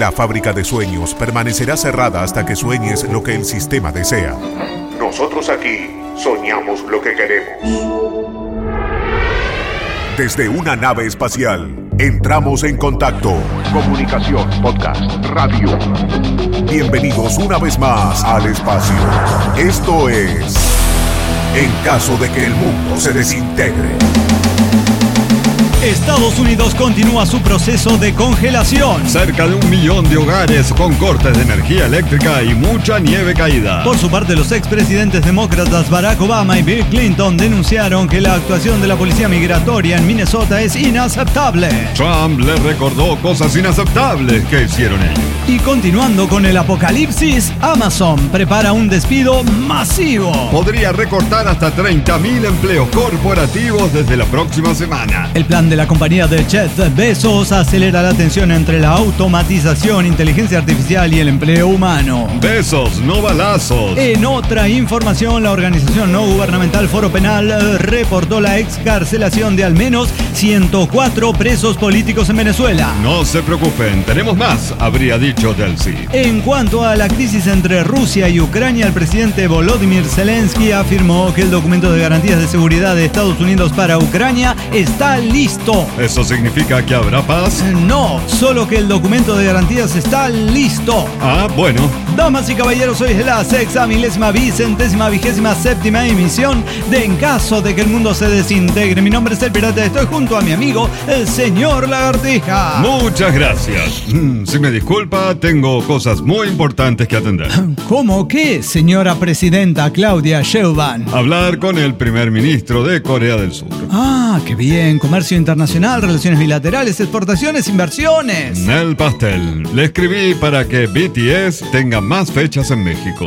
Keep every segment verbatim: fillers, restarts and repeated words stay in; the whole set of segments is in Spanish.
La fábrica de sueños permanecerá cerrada hasta que sueñes lo que el sistema desea. Nosotros aquí soñamos lo que queremos. Desde una nave espacial, entramos en contacto. Comunicación, podcast, radio. Bienvenidos una vez más al espacio. Esto es En caso de que el mundo se desintegre. Estados Unidos continúa su proceso de congelación. Cerca de un millón de hogares con cortes de energía eléctrica y mucha nieve caída. Por su parte, los expresidentes demócratas Barack Obama y Bill Clinton denunciaron que la actuación de la policía migratoria en Minnesota es inaceptable. Trump le recordó cosas inaceptables que hicieron ellos. Y continuando con el apocalipsis, Amazon prepara un despido masivo. Podría recortar hasta treinta mil empleos corporativos desde la próxima semana. El plan de la compañía de Jeff Bezos acelera la tensión entre la automatización, inteligencia artificial y el empleo humano. Besos, no balazos. En otra información, la organización no gubernamental Foro Penal reportó la excarcelación de al menos ciento cuatro presos políticos en Venezuela. No se preocupen, tenemos más, habría dicho Delcy. En cuanto a la crisis entre Rusia y Ucrania, el presidente Volodymyr Zelensky afirmó que el documento de garantías de seguridad de Estados Unidos para Ucrania está listo. ¿Eso significa que habrá paz? No, solo que el documento de garantías está listo. Ah, bueno. Damas y caballeros, hoy es la sexta, milésima, vicentésima, vigésima, séptima emisión de En caso de que el mundo se desintegre. Mi nombre es El Pirata, estoy junto a mi amigo, el señor Lagartija. Muchas gracias. Si me disculpa, tengo cosas muy importantes que atender. ¿Cómo qué, señora presidenta Claudia Sheinbaum? Hablar con el primer ministro de Corea del Sur. Ah, qué bien. Comercio internacional, relaciones bilaterales, exportaciones, inversiones. El pastel. Le escribí para que B T S tenga más fechas en México.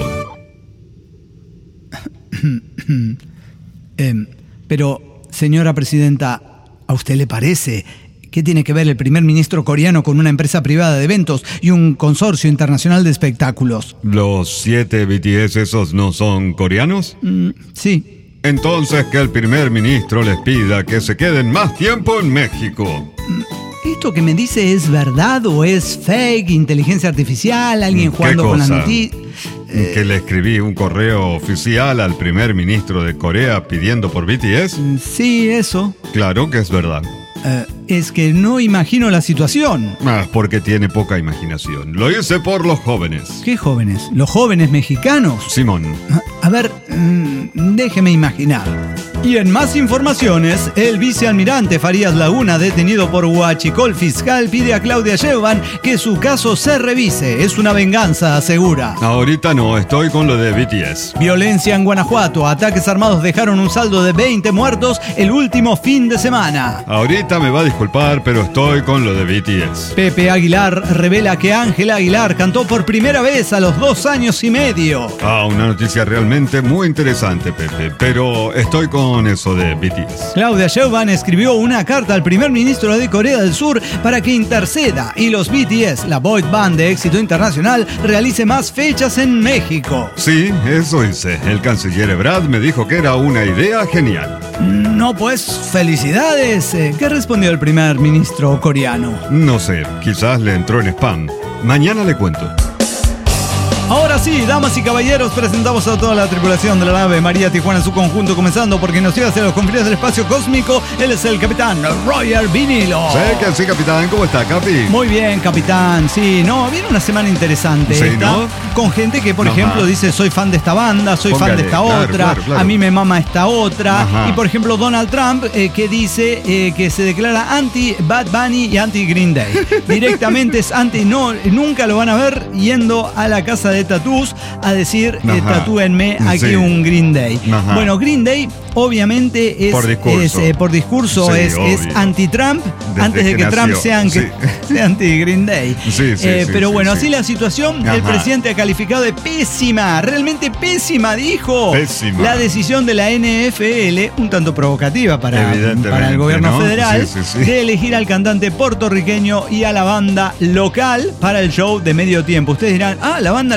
eh, pero, señora presidenta, ¿a usted le parece? ¿Qué tiene que ver el primer ministro coreano con una empresa privada de eventos y un consorcio internacional de espectáculos? ¿Los siete B T S esos no son coreanos? Mm, sí. Entonces que el primer ministro les pida que se queden más tiempo en México. ¿Esto que me dice es verdad o es fake, inteligencia artificial, alguien jugando con las noticias? Eh, ¿Que le escribí un correo oficial al primer ministro de Corea pidiendo por B T S? Sí, eso. Claro que es verdad. Uh, es que no imagino la situación. Ah, porque tiene poca imaginación. Lo hice por los jóvenes. ¿Qué jóvenes? ¿Los jóvenes mexicanos? Simón. A ver, mmm, déjeme imaginar. Y en más informaciones, el vicealmirante Farías Laguna, detenido por huachicol fiscal, pide a Claudia Sheinbaum que su caso se revise. Es una venganza, asegura. Ahorita no, estoy con lo de B T S. Violencia en Guanajuato. Ataques armados dejaron un saldo de veinte muertos el último fin de semana. Ahorita me va a disculpar, pero estoy con lo de B T S. Pepe Aguilar revela que Ángela Aguilar cantó por primera vez a los dos años y medio. Ah, una noticia realmente muy interesante, Pepe, pero estoy con eso de B T S. Claudia Sheinbaum escribió una carta al primer ministro de Corea del Sur para que interceda y los B T S, la boy band de éxito internacional, realice más fechas en México. Sí, eso hice. El canciller Ebrard me dijo que era una idea genial. No, pues, felicidades. ¿Qué respondió el primer ministro coreano? No sé, quizás le entró en spam. Mañana le cuento. Ahora sí, damas y caballeros, presentamos a toda la tripulación de la nave María Tijuana en su conjunto, comenzando porque nos lleva hacia los confines del espacio cósmico. Él es el capitán Roger Vinilo. Sé que sí, capitán. ¿Cómo está, Capi? Muy bien, capitán. Sí, no, viene una semana interesante. Sí, esta, ¿no? Con gente que, por Ajá. ejemplo, dice soy fan de esta banda, soy Póngale, fan de esta claro, otra, claro, claro. a mí me mama esta otra. Ajá. Y, por ejemplo, Donald Trump, eh, que dice eh, que se declara anti-Bad Bunny y anti-Green Day. Directamente es anti, no, nunca lo van a ver yendo a la casa de tatús a decir, eh, tatúenme aquí Sí. un Green Day. Ajá. Bueno, Green Day obviamente es Por discurso. es, eh, por discurso Sí, es, es obvio. anti-Trump Desde antes de que que, Trump nació, sea, sí. sea anti-Green Day. Sí, sí, Eh, sí, pero sí, bueno, sí. así la situación, el Ajá. presidente ha calificado de pésima, realmente pésima, dijo. Pésima. La decisión de la N F L, un tanto provocativa para, Evidentemente, para el gobierno ¿no? federal, Sí, sí, sí. de elegir al cantante puertorriqueño y a la banda local para el show de medio tiempo. Ustedes dirán, ah, la banda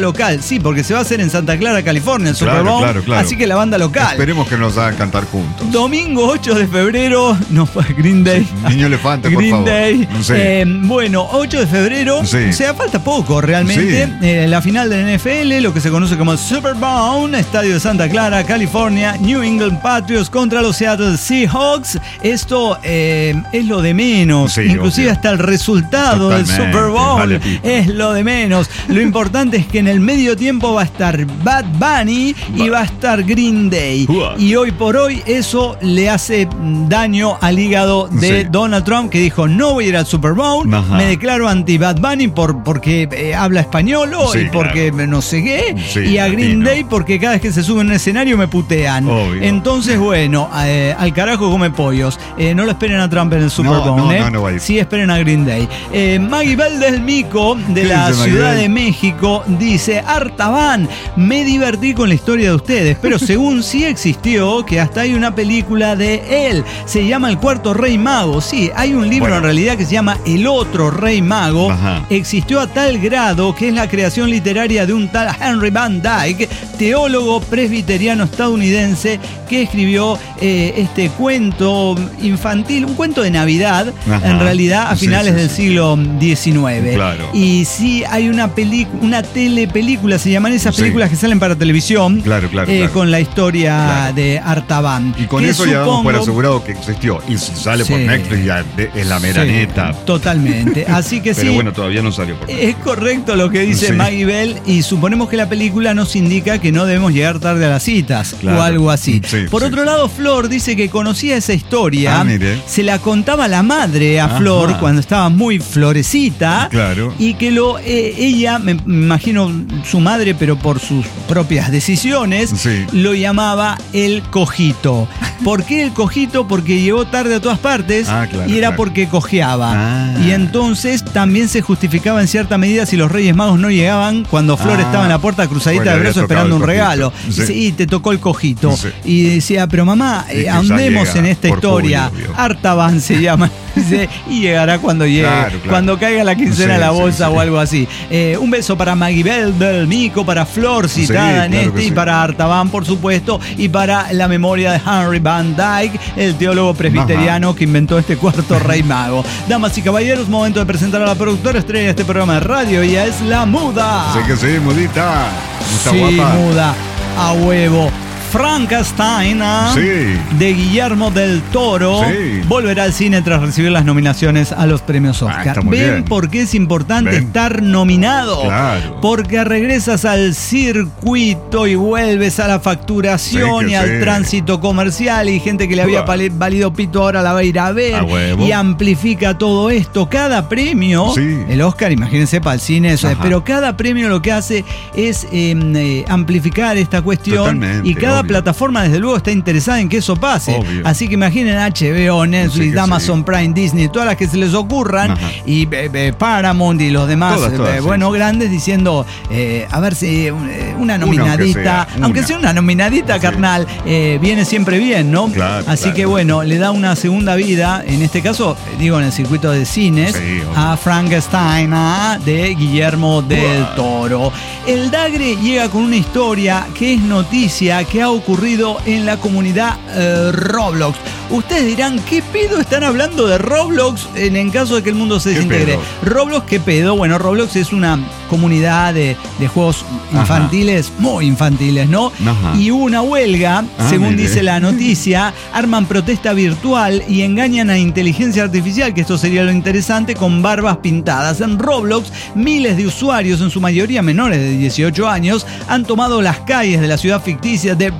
local. Sí, porque se va a hacer en Santa Clara, California, el Claro, Super Bowl. claro, claro. Así que la banda local. Esperemos que nos hagan cantar juntos. Domingo ocho de febrero, no fue Green Day. Niño elefante, por Green favor. Day. Sí. Eh, bueno, ocho de febrero, Sí. o sea, falta poco realmente. Sí. Eh, la final del N F L, lo que se conoce como el Super Bowl, estadio de Santa Clara, California, New England Patriots contra los Seattle Seahawks. Esto eh, es lo de menos. Sí, Inclusive obvio. hasta el resultado Totalmente, del Super Bowl vale pito. es lo de menos. Lo importante es que en el medio tiempo va a estar Bad Bunny y va a estar Green Day. Uah. Y hoy por hoy eso le hace daño al hígado de Sí. Donald Trump, que dijo: no voy a ir al Super Bowl, Ajá. me declaro anti Bad Bunny por, porque eh, habla español Sí, y porque claro. no sé qué, Sí, y a Green latino. Day porque cada vez que se sube en un escenario me putean. Obvio. Entonces, bueno, eh, al carajo come pollos. Eh, no lo esperen a Trump en el Super No, Bowl, no, ¿eh? no, no va a ir. Sí, esperen a Green Day. Eh, Maggie Bell del Mico, de ¿Qué la dice Maggie Ciudad Bell? de México, dice: Artaban, me divertí con la historia de ustedes, pero según sí existió, que hasta hay una película de él, se llama El Cuarto Rey Mago. Sí, hay un libro Bueno. en realidad que se llama El Otro Rey Mago. Ajá. Existió a tal grado que es la creación literaria de un tal Henry Van Dyke, teólogo presbiteriano estadounidense, que escribió eh, este cuento infantil, un cuento de Navidad, Ajá. en realidad a Sí, finales sí, del sí. siglo diecinueve. Claro. Y sí hay una película, una telepelícula, se llaman esas Sí. películas que salen para televisión, Claro, claro, eh, claro. con la historia Claro. de Artaban. Y con que eso ya damos por supongo- asegurado que existió. Y si sale por Sí. Netflix ya de- es la mera Sí, neta. totalmente. Así que Pero sí. bueno, todavía no salió por Netflix. Es correcto lo que dice Sí. Maggie Bell, y suponemos que la película nos indica que no debemos llegar tarde a las citas, Claro. o algo así. Sí, Por sí, otro sí. lado, Flor dice que conocía esa historia, Ah, mire. se la contaba la madre a Ajá. Flor cuando estaba muy florecita, Claro. y que lo eh, ella, me imagino su madre, pero por sus propias decisiones, Sí. lo llamaba el cojito. ¿Por qué el cojito? Porque llegó tarde a todas partes Ah, claro, y era claro. porque cojeaba. Ah. Y entonces también se justificaba en cierta medida si los Reyes Magos no llegaban cuando Flor Ah. estaba en la puerta cruzadita Bueno, de había brazos tocado esperando el un cojito. regalo. Sí. Sí, te tocó el cojito. Sí. Y decía: pero mamá, Y eh, que ya andemos llega en esta por historia. julio, vio. Artaban se llama. Dice, y llegará cuando llegue, Claro, claro. cuando caiga la quincena Sí, a la sí, bolsa sí. o algo así. Eh, un beso para Maggie Bell del Mico, para Flor citada Sí, en claro este, que y sí. para Artaban, por supuesto, y para la memoria de Henry Van Dyke, el teólogo presbiteriano que inventó este cuarto rey mago. Damas y caballeros, momento de presentar a la productora estrella de este programa de radio. Ella es La Muda. Así que sí, mudita. Está Sí, guapa. muda, a huevo. Frankenstein, ¿ah? Sí. de Guillermo del Toro, Sí. volverá al cine tras recibir las nominaciones a los premios Ah, Oscar. está muy ¿Ven bien. por qué es importante Ven. estar nominado? Claro. Porque regresas al circuito y vuelves a la facturación Sí, que y al sí. tránsito comercial, y gente que le había Uah. pali- valido pito ahora la va a ir a ver A huevo. y amplifica todo esto. Cada premio, Sí. el Oscar, imagínense, para el cine eso es, Ajá. pero cada premio lo que hace es eh, eh, amplificar esta cuestión, Totalmente, y cada obvio. plataforma desde luego está interesada en que eso pase. Obvio. Así que imaginen H B O, Netflix, Sí que Amazon sí. Prime, Disney, todas las que se les ocurran, Ajá. y eh, eh, Paramount y los demás, Todas, todas, eh, sí, bueno, sí. grandes, diciendo, eh, a ver si eh, una aunque nominadita, sea, aunque una. sea una nominadita, Sí. carnal, eh, viene siempre bien, ¿no? Claro, Así claro. que bueno, le da una segunda vida, en este caso, eh, digo, en el circuito de cines, Sí, obvio. a Frankenstein, ah, de Guillermo del Uah. Toro. El Dagre llega con una historia que es noticia, que ha ocurrido en la comunidad eh, Roblox. Ustedes dirán, ¿qué pedo están hablando de Roblox en, en caso de que el mundo se ¿Qué desintegre? pedo? Roblox, ¿qué pedo? Bueno, Roblox es una comunidad de, de juegos Ajá. infantiles, muy infantiles, ¿no? Ajá. Y hubo una huelga, Ah, según mire. dice la noticia, arman protesta virtual y engañan a inteligencia artificial, que esto sería lo interesante, con barbas pintadas. En Roblox, miles de usuarios, en su mayoría menores de dieciocho años, han tomado las calles de la ciudad ficticia de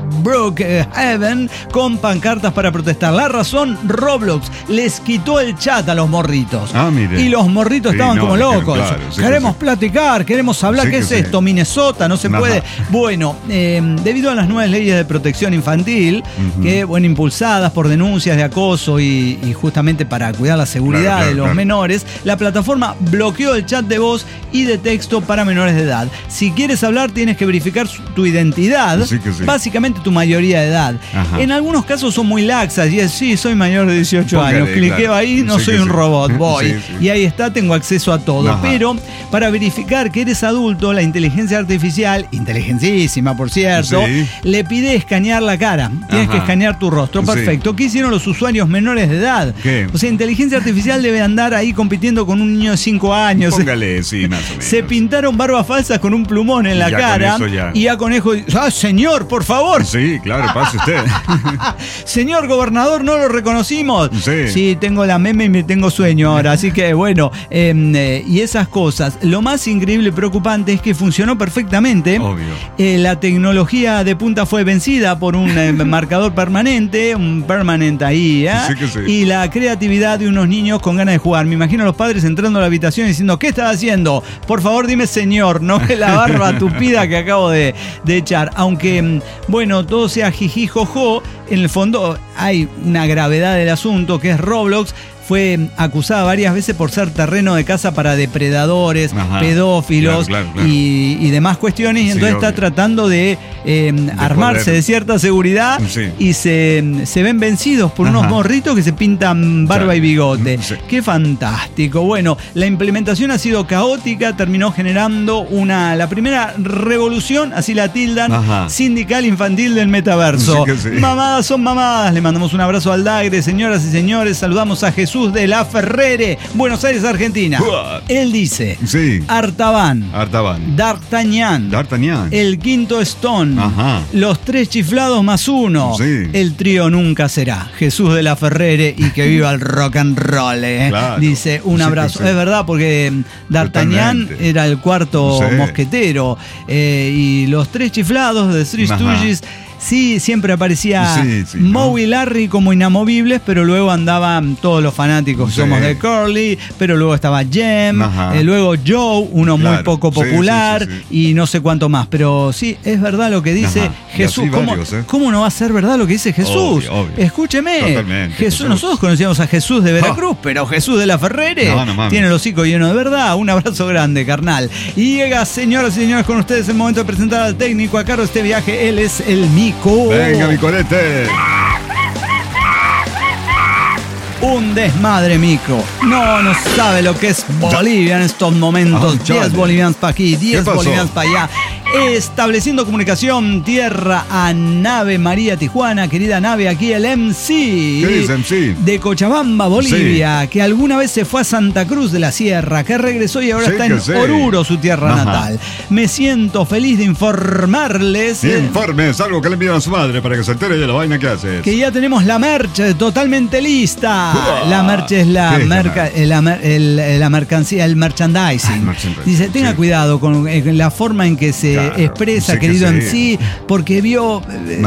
Brookhaven con pancartas para protestar. La razón, Roblox les quitó el chat a los morritos. Ah, mire. Y los morritos Sí, estaban no, como dijeron, locos. claro, sí que queremos sí. platicar, queremos hablar. Sí ¿Qué que es sí. esto? Minnesota, no se Ajá. puede. Bueno, eh, debido a las nuevas leyes de protección infantil, Ujú. que, bueno, impulsadas por denuncias de acoso y, y justamente para cuidar la seguridad Claro, claro, de los claro. menores, la plataforma bloqueó el chat de voz y de texto para menores de edad. Si quieres hablar, tienes que verificar su- tu identidad, Sí que sí. básicamente tu mayoría de edad. Ajá. En algunos casos son muy laxas y es, sí, soy mayor de dieciocho Póngale, años, cliqueo claro. ahí, no Sí soy que un sí. robot, voy. Sí, sí. Y ahí está, tengo acceso a todo. Ajá. Pero para verificar comprobar que eres adulto, la inteligencia artificial, inteligentísima por cierto, sí. le pide escanear la cara. Tienes Ajá. que escanear tu rostro. Perfecto. Sí. ¿Qué hicieron los usuarios menores de edad? ¿Qué? O sea, inteligencia artificial debe andar ahí compitiendo con un niño de cinco años. Póngale, sí, más o menos. Se pintaron barbas falsas con un plumón en la ya cara. Con eso ya. Y a Conejo, ¡ah, señor, por favor! Sí, claro, pase usted. Señor gobernador, ¿no lo reconocimos? Sí. Sí, tengo la meme y me tengo sueño ahora. Así que, bueno, eh, eh, y esas cosas. Lo más increíble y preocupante es que funcionó perfectamente. Obvio. Eh, la tecnología de punta fue vencida por un eh, marcador permanente, un permanent ahí, ¿eh? Sí que sí. Y la creatividad de unos niños con ganas de jugar. Me imagino a los padres entrando a la habitación y diciendo, ¿qué estás haciendo? Por favor, dime señor, no ve la barba tupida que acabo de, de echar. Aunque, bueno, todo sea jiji jojo, en el fondo hay una gravedad del asunto que es Roblox. Fue acusada varias veces por ser terreno de caza para depredadores, Ajá, pedófilos claro, claro, claro. Y, y demás cuestiones. Y sí, entonces obvio. está tratando de, eh, de armarse poder. de cierta seguridad sí. y se, se ven vencidos por Ajá. unos morritos que se pintan barba claro. y bigote. Sí. ¡Qué fantástico! Bueno, la implementación ha sido caótica, terminó generando una la primera revolución, así la tildan, Ajá. sindical infantil del metaverso. Sí sí. Mamadas son mamadas. Le mandamos un abrazo al Dagre, señoras y señores. Saludamos a Jesús de la Ferrere, Buenos Aires, Argentina. What? Él dice: sí. Artaban, Artaban, D'Artagnan, D'Artagnan, el quinto Stone, Ajá. los tres chiflados más uno. Sí. El trío nunca será. Jesús de la Ferrere y que viva el rock and roll. ¿eh? Claro. Dice: un abrazo. Sí, sí. Es verdad, porque D'Artagnan Totalmente. era el cuarto sí. mosquetero eh, y los tres chiflados de Three Stooges. Sí, siempre aparecía sí, sí, Moe y ¿no? Larry como inamovibles, pero luego andaban todos los fanáticos, sí. somos de Curly, pero luego estaba Jem, eh, luego Joe, uno claro. muy poco popular, sí, sí, sí, sí. y no sé cuánto más. Pero sí, es verdad lo que dice Ajá. Jesús. ¿Cómo, varios, ¿eh? ¿Cómo no va a ser verdad lo que dice Jesús? Obvio, obvio. Escúcheme, Totalmente, Jesús, Jesús. nosotros conocíamos a Jesús de Veracruz, oh. pero Jesús de la Ferrere no, no, tiene el hocico lleno de verdad. Un abrazo grande, carnal. Y llega, señoras y señores, con ustedes el momento de presentar al técnico a cargo de este viaje. Él es el Mico. Venga, mi colete. Un desmadre, Mico. No, no sabe lo que es Bolivia en estos momentos. diez bolivianos para aquí, diez bolivianos para allá. Estableciendo comunicación tierra a Nave María Tijuana, querida Nave, aquí el M C, ¿Qué dice M C? De Cochabamba, Bolivia, sí. que alguna vez se fue a Santa Cruz de la Sierra, que regresó y ahora sí, está en sí. Oruro, su tierra Ajá. natal. Me siento feliz de informarles. Informes, algo que le envían a su madre para que se entere de la vaina que haces. Que ya tenemos la merch totalmente lista. Uah. La merch es la, merca, es la, mer, el, la mercancía, el merchandising. Ay, merchandising. Dice, tenga sí. cuidado con la forma en que se Claro, expresa, sí querido M C, porque vio,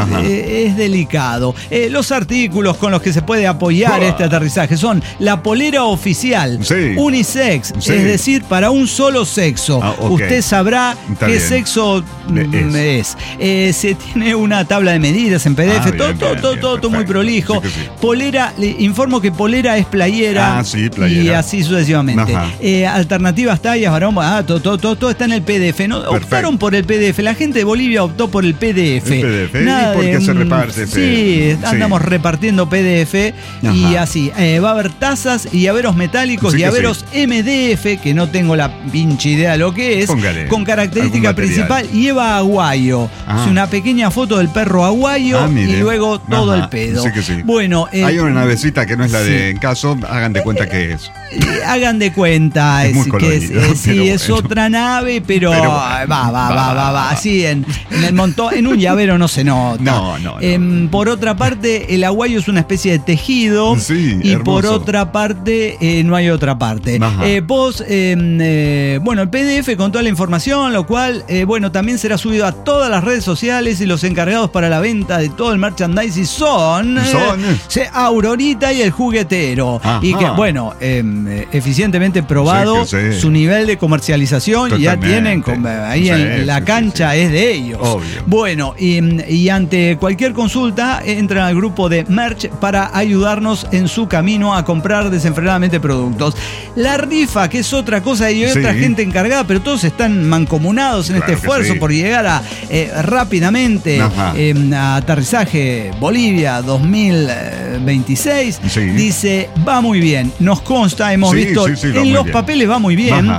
eh, es delicado. Eh, los artículos con los que se puede apoyar Uah. este aterrizaje son la polera oficial, sí. unisex, sí. es decir, para un solo sexo. Ah, okay. Usted sabrá Está qué bien. sexo es. es. Eh, se tiene una tabla de medidas en P D F, ah, todo, bien, todo, bien, todo, bien, todo, todo muy prolijo. Sí sí. Polera, le informo que polera es playera, ah, sí, playera. y así sucesivamente. Eh, alternativas tallas, varón, ah, todo, todo, todo, todo está en el P D F. ¿No? Optaron por el P D F. La gente de Bolivia optó por el P D F. El P D F. Nada ¿Y por qué de, se reparte? Sí, andamos sí. repartiendo P D F. Ajá. Y así. Eh, va a haber tazas y llaveros metálicos sí y llaveros sí. M D F, que no tengo la pinche idea de lo que es. Póngale con característica principal, lleva aguayo. Es una pequeña foto del perro aguayo ah, y luego todo Ajá. el pedo. Sí que sí. Bueno, eh, hay una navecita que no es la de sí. en caso, hagan de cuenta que es. Eh, hagan de cuenta. Es, es muy que es, eh, sí, bueno. es otra nave, pero, pero va, va, va, va, va, va. Así en, en el montón, en un llavero no se nota. No, no, no. Eh, por otra parte, el aguayo es una especie de tejido. Sí, y hermoso. por otra parte, eh, no hay otra parte. Eh, vos, eh, eh, bueno, el P D F con toda la información, lo cual, eh, bueno, también será subido a todas las redes sociales y los encargados para la venta de todo el merchandising son, son eh, Aurorita y el juguetero. Ajá. Y que, bueno, eh, eficientemente probado sí, sí. su nivel de comercialización. Totalmente. Ya tienen, ahí sí, en la cancha sí, sí. es de ellos. Obvio. Bueno, y, y ante cualquier consulta, entran al grupo de Merch para ayudarnos en su camino a comprar desenfrenadamente productos. La rifa, que es otra cosa, y hay sí. otra gente encargada, pero todos están mancomunados en claro este esfuerzo sí. por llegar a eh, rápidamente eh, a aterrizaje Bolivia dos mil veintiséis. Sí. Dice, va muy bien, nos consta, hemos sí, visto sí, sí, en los bien. papeles va muy bien. Ajá.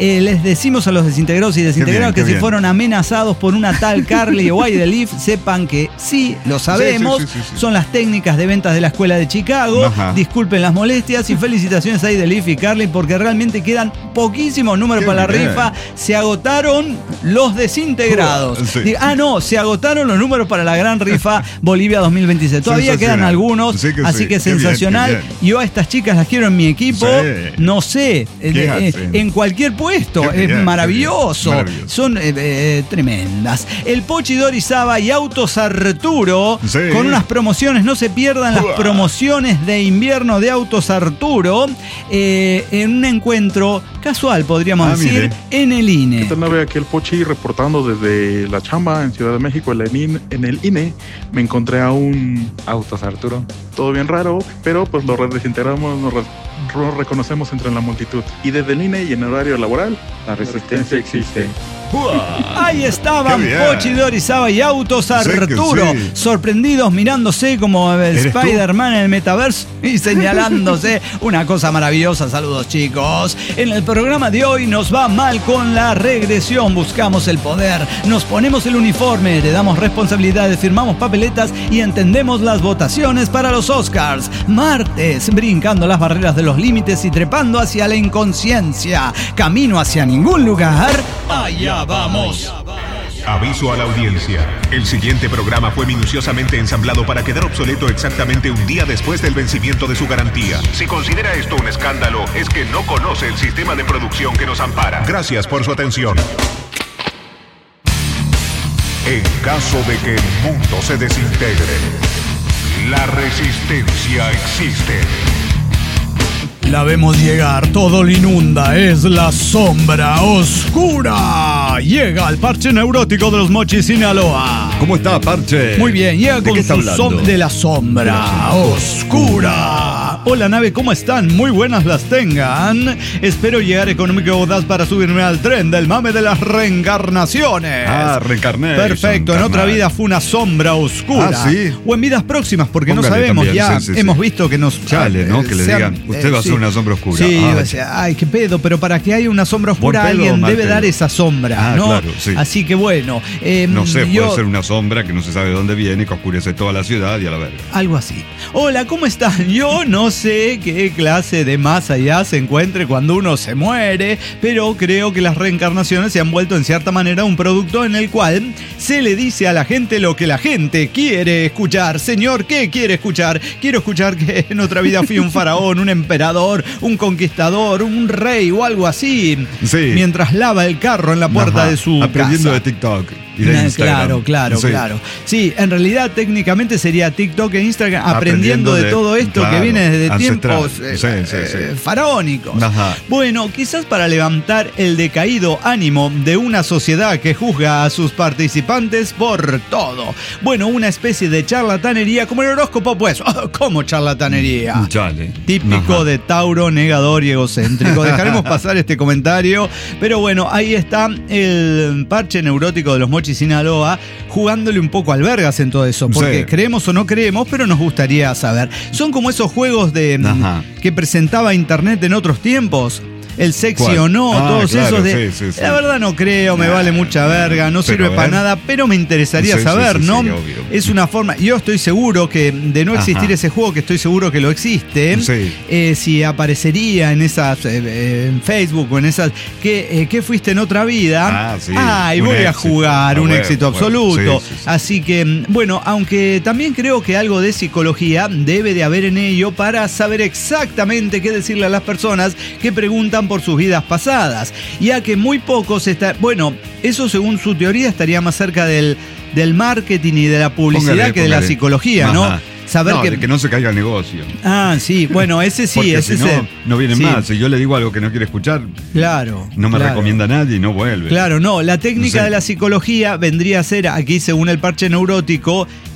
Eh, les decimos a los desintegrados y desintegrados bien, que si bien. fueron amenazados por una tal Carly o Leaf, sepan que sí, lo sabemos. Sí, sí, sí, sí, sí. Son las técnicas de ventas de la escuela de Chicago. Ajá. Disculpen las molestias y felicitaciones a Leaf y Carly porque realmente quedan poquísimos números Qué para bien. la rifa. Se agotaron los desintegrados. Sí. Digo, Ah, no, se agotaron los números para la gran rifa Bolivia dos mil veintiséis. Todavía quedan Sensacional. algunos, Sí que así sí. que Qué bien, sensacional. qué bien. Yo a estas chicas las quiero en mi equipo. Sí. No sé, eh, ¿Qué eh, hacen? en cualquier puesto. Qué Es bien, maravilloso. qué bien. Maravilloso. Son eh, eh, tremendas. El Pochi Dorizaba y Autos Arturo Sí. con unas promociones. No se pierdan las Uah. promociones de invierno de Autos Arturo eh, en un encuentro casual, podríamos Ah, decir, mire. en el I N E. ¿Qué tal, nave? Aquí el Pochi reportando desde la chamba en Ciudad de México, en el I N E. En el I N E me encontré a un Autos Arturo. todo bien raro, pero pues lo desintegramos, nos, re- nos reconocemos entre la multitud. Y desde el I N E y en horario laboral, La resistencia existe. Ahí estaban Qué bien. Pochi Dorizaba y Autos Sí que Arturo, sí. sorprendidos mirándose como el ¿Eres tú? Spider-Man en el metaverso y señalándose. Una cosa maravillosa. Saludos, chicos. En el programa de hoy nos va mal con la regresión. Buscamos el poder, nos ponemos el uniforme, heredamos responsabilidades, firmamos papeletas y entendemos las votaciones para los Oscars. Martes, brincando las barreras de los límites y trepando hacia la inconsciencia. Camino hacia ningún lugar. Allá vamos. Aviso a la audiencia. El siguiente programa fue minuciosamente ensamblado para quedar obsoleto exactamente un día después del vencimiento de su garantía. Si considera esto un escándalo, es que no conoce el sistema de producción que nos ampara. Gracias por su atención. En caso de que el mundo se desintegre, la resistencia existe. La vemos llegar, todo lo inunda, es la sombra oscura. Llega el parche neurótico de los Mochis Sinaloa. ¿Cómo está, Parche? Muy bien, llega ¿De con qué está su hablando? som- de la sombra oscura. Hola, nave, ¿cómo están? Muy buenas las tengan. Espero llegar económico y audaz para subirme al tren del mame de las reencarnaciones. Ah, reencarné. Perfecto, en otra vida fue una sombra oscura. Ah, ¿sí? O en vidas próximas, porque no Póngale sabemos, también, ya sí, sí, hemos sí. visto que nos... Chale, ¿no? Que le sean- digan, usted va a ser una sombra oscura. Sí, Ah, o sea, ay, qué pedo, pero para que haya una sombra oscura Buen pedo, alguien mal debe pedo. dar esa sombra, Ah, ¿no? claro, sí. Así que bueno, eh, No sé, yo... puede ser una sombra que no se sabe de dónde viene y que oscurece toda la ciudad y a la verga. Algo así. Hola, ¿cómo están? Yo no sé qué clase de más allá se encuentre cuando uno se muere, pero creo que las reencarnaciones se han vuelto en cierta manera un producto en el cual se le dice a la gente lo que la gente quiere escuchar. Señor, ¿qué quiere escuchar? Quiero escuchar que en otra vida fui un faraón, un emperador, un conquistador, un rey o algo así. Sí. Mientras lava el carro en la puerta Ajá, de su aprendiendo casa. de TikTok y de Ah, Instagram. Claro, claro, Sí. claro. Sí, en realidad técnicamente sería TikTok e Instagram aprendiendo, Aprendiendo de, de- todo esto claro, que viene desde ancestral. tiempos eh, Sí, sí, sí. eh, faraónicos. Ajá. Bueno, quizás para levantar el decaído ánimo de una sociedad que juzga a sus participantes por todo. Bueno, una especie de charlatanería como el horóscopo, pues. ¿Cómo charlatanería? Chale. Típico Ajá. de Tauro, negador y egocéntrico. Dejaremos pasar este comentario. Pero bueno, ahí está el parche neurótico de los Mochis Sinaloa jugándole un poco al vergas en todo eso. Porque Sí. creemos o no creemos, pero nos gustaría saber. Son como esos juegos de Ajá. que presentaba Internet en otros tiempos. El sexy ¿Cuál? o no, Ah, todos claro, esos de... sí, sí, sí. La verdad no creo, me Nah, vale mucha verga, no pero sirve a ver. para nada, pero me interesaría Sí, sí, saber, sí, sí, ¿no? obvio. Es una forma... Yo estoy seguro que de no existir Ajá. ese juego, que estoy seguro que lo existe, Sí. eh, si aparecería en esas, eh, eh, en Facebook o en esas, que, eh, que fuiste en otra vida, Ah, sí, y un voy a éxito. jugar, Ah, un bueno, éxito bueno, absoluto. sí, sí, sí. Así que, mm, bueno, aunque también creo que algo de psicología debe de haber en ello para saber exactamente qué decirle a las personas que preguntan por sus vidas pasadas, ya que muy pocos está, bueno, eso según su teoría estaría más cerca del, del marketing y de la publicidad Póngale, que de la póngale. psicología, Ajá. ¿no? Saber No, que... de que no se caiga el negocio. Ah, sí, bueno, ese sí, Porque ese si no, es el- no vienen sí, más. Si yo le digo algo que no quiere escuchar, Claro. no me claro. recomienda a nadie y no vuelve. Claro, no, la técnica Sí. de la psicología vendría a ser, aquí según el parche neurótico,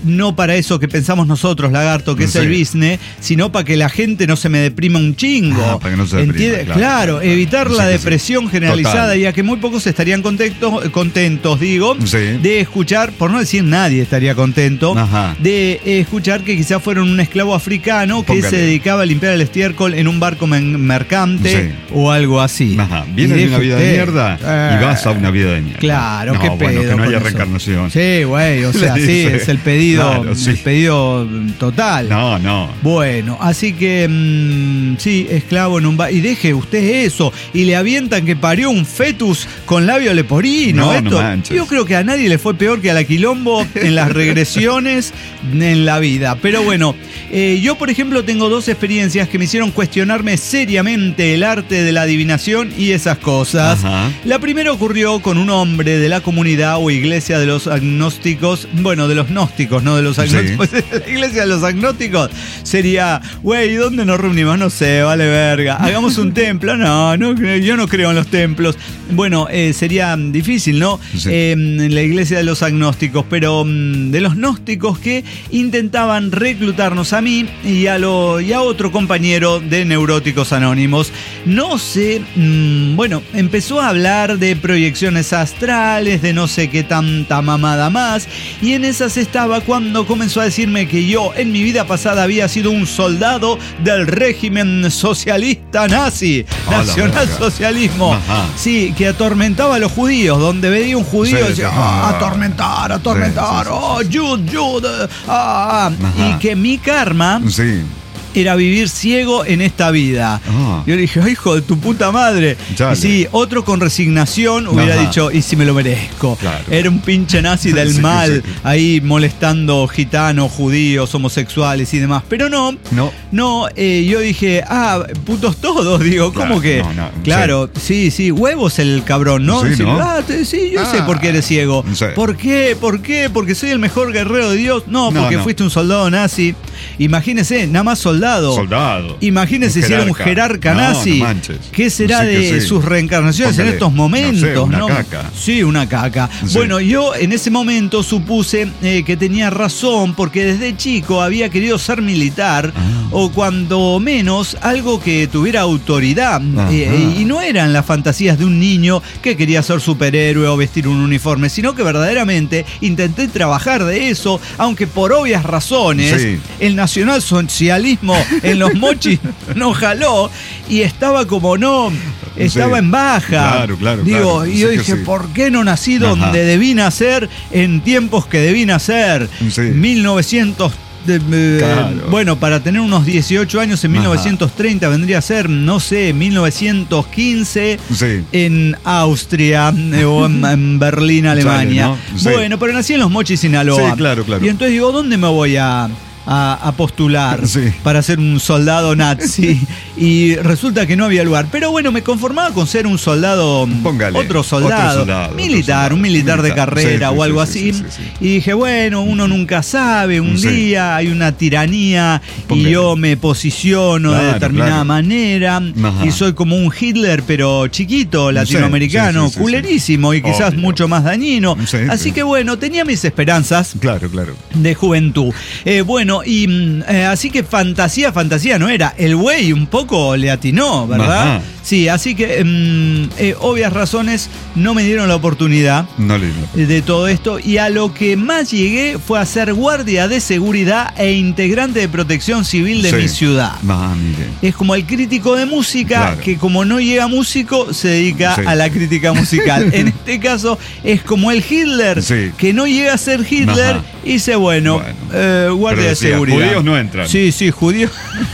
no para eso que pensamos nosotros, lagarto, que Sí. es el business, sino para que la gente no se me deprima un chingo. Ah, para que no se deprima, ¿Entiende? claro, Claro, claro, claro. evitar Sí, la que sí. depresión generalizada Total. y a que muy pocos estarían contentos, contentos digo, Sí. de escuchar, por no decir nadie estaría contento, Ajá. de eh, escuchar que quizás fueron un esclavo africano que Póngale. se dedicaba a limpiar el estiércol en un barco men- mercante Sí. o algo así. Ajá. Y Vienes de deje una vida usted. de mierda Eh, y vas a una vida de mierda. Claro, no, qué bueno, pedo que no con haya eso. reencarnación. Sí, güey, o sea, Le sí, dice. es el pedido, Claro, sí. el pedido total. No, no. Bueno, así que mm, sí, esclavo en un bar. Y deje usted eso. Y le avientan que parió un fetus con labio leporino. No, no Esto, manches. yo creo que a nadie le fue peor que a la Quilombo en las regresiones en la vida. Pero bueno, eh, yo por ejemplo tengo dos experiencias que me hicieron cuestionarme seriamente el arte de la adivinación y esas cosas. Ajá. La primera ocurrió con un hombre de la comunidad o iglesia de los agnósticos, bueno, de los gnósticos, no de los agnósticos. La iglesia de los agnósticos sería, güey, ¿dónde nos reunimos? No sé, vale verga. Hagamos un templo. No, no, yo no creo en los templos. Bueno, eh, sería difícil, ¿no? Sí. Eh, en la iglesia de los agnósticos, pero mm, de los gnósticos que intentaban reclutarnos a mí y a, lo, y a otro compañero de Neuróticos Anónimos. No sé, mmm, bueno, empezó a hablar de proyecciones astrales, de no sé qué tanta mamada más, y en esas estaba cuando comenzó a decirme que yo en mi vida pasada había sido un soldado del régimen socialista nazi, A la nacionalsocialismo. Ajá. Sí, que atormentaba a los judíos, donde veía un judío Sí, y decía, sí. "Ah, atormentar, atormentar, Sí, sí, sí, oh, Jude, Jude, ah, ah". Ajá. Y que mi karma Sí. era vivir ciego en esta vida. Ah. Yo le dije, "Ay, hijo de tu puta madre". Dale. Y sí, otro con resignación hubiera Ajá. dicho, y si me lo merezco. Claro. Era un pinche nazi del Sí, mal, sí. ahí molestando gitanos, judíos, homosexuales y demás. Pero no, No. no, eh, yo dije, ah, putos todos, digo, ¿cómo Claro, que? no, no, claro, sí, sí, huevos el cabrón, ¿no? Sí, Dice, ¿no? "Ah, te- sí, yo Ah. sé por qué eres ciego". Sí. ¿Por qué? ¿Por qué? Porque soy el mejor guerrero de Dios. No, No, porque no. fuiste un soldado nazi. Imagínese, nada más soldado. Soldado. Imagínese Un si era un jerarca. jerarca No, nazi. no manches. ¿Qué será Sí que de sí. sus reencarnaciones Póngale, en estos momentos? no sé, una caca. Sí, una caca. Sí. Bueno, yo en ese momento supuse eh, que tenía razón porque desde chico había querido ser militar Ah. o cuando menos algo que tuviera autoridad. Ajá. Eh, y no eran las fantasías de un niño que quería ser superhéroe o vestir un uniforme, sino que verdaderamente intenté trabajar de eso, aunque por obvias razones Sí. el nacionalsocialismo en los mochis no jaló y estaba como no, estaba Sí. en baja. Claro, claro, Digo, claro. y yo Sí que dije, sí. ¿por qué no nací donde Ajá. debí nacer en tiempos que debí nacer? Sí. mil novecientos de- eh, Claro. bueno, para tener unos dieciocho años en Ajá. mil novecientos treinta vendría a ser, no sé, mil novecientos quince Sí. en Austria eh, o en, en Berlín, Alemania. ¿no? Sí. Bueno, pero nací en Los Mochis, Sinaloa. Sí, claro, claro. Y entonces digo, ¿dónde me voy a, a, a postular Sí. para ser un soldado nazi? Y resulta que no había lugar. Pero bueno, me conformaba con ser un soldado, Póngale, otro soldado, otro soldado, otro militar, soldado. un militar, de Militar. carrera Sí, sí, o algo sí, así. sí, sí, sí. Y dije, bueno, uno nunca sabe, un Sí. día hay una tiranía Póngale. y yo me posiciono de Claro, determinada claro. manera Ajá. y soy como un Hitler, pero chiquito, latinoamericano, sí, sí, sí, culerísimo y quizás Obvio. mucho más dañino. Sí, Así sí. que bueno, tenía mis esperanzas Claro, claro. de juventud. Eh, bueno, y mm, eh, así que fantasía, fantasía no era. El güey un poco le atinó, ¿verdad? Ajá. Sí, así que mm, eh, obvias razones no me dieron la oportunidad No le de todo esto y a lo que más llegué fue a ser guardia de seguridad e integrante de protección civil de Sí. mi ciudad. Ah, mire. Es como el crítico de música Claro. que como no llega músico se dedica Sí. a la crítica musical. En este caso es como el Hitler Sí. que no llega a ser Hitler Ajá. y dice bueno, Bueno. eh, guardia Pero de decía, seguridad. judíos no entran. Sí, sí, judíos.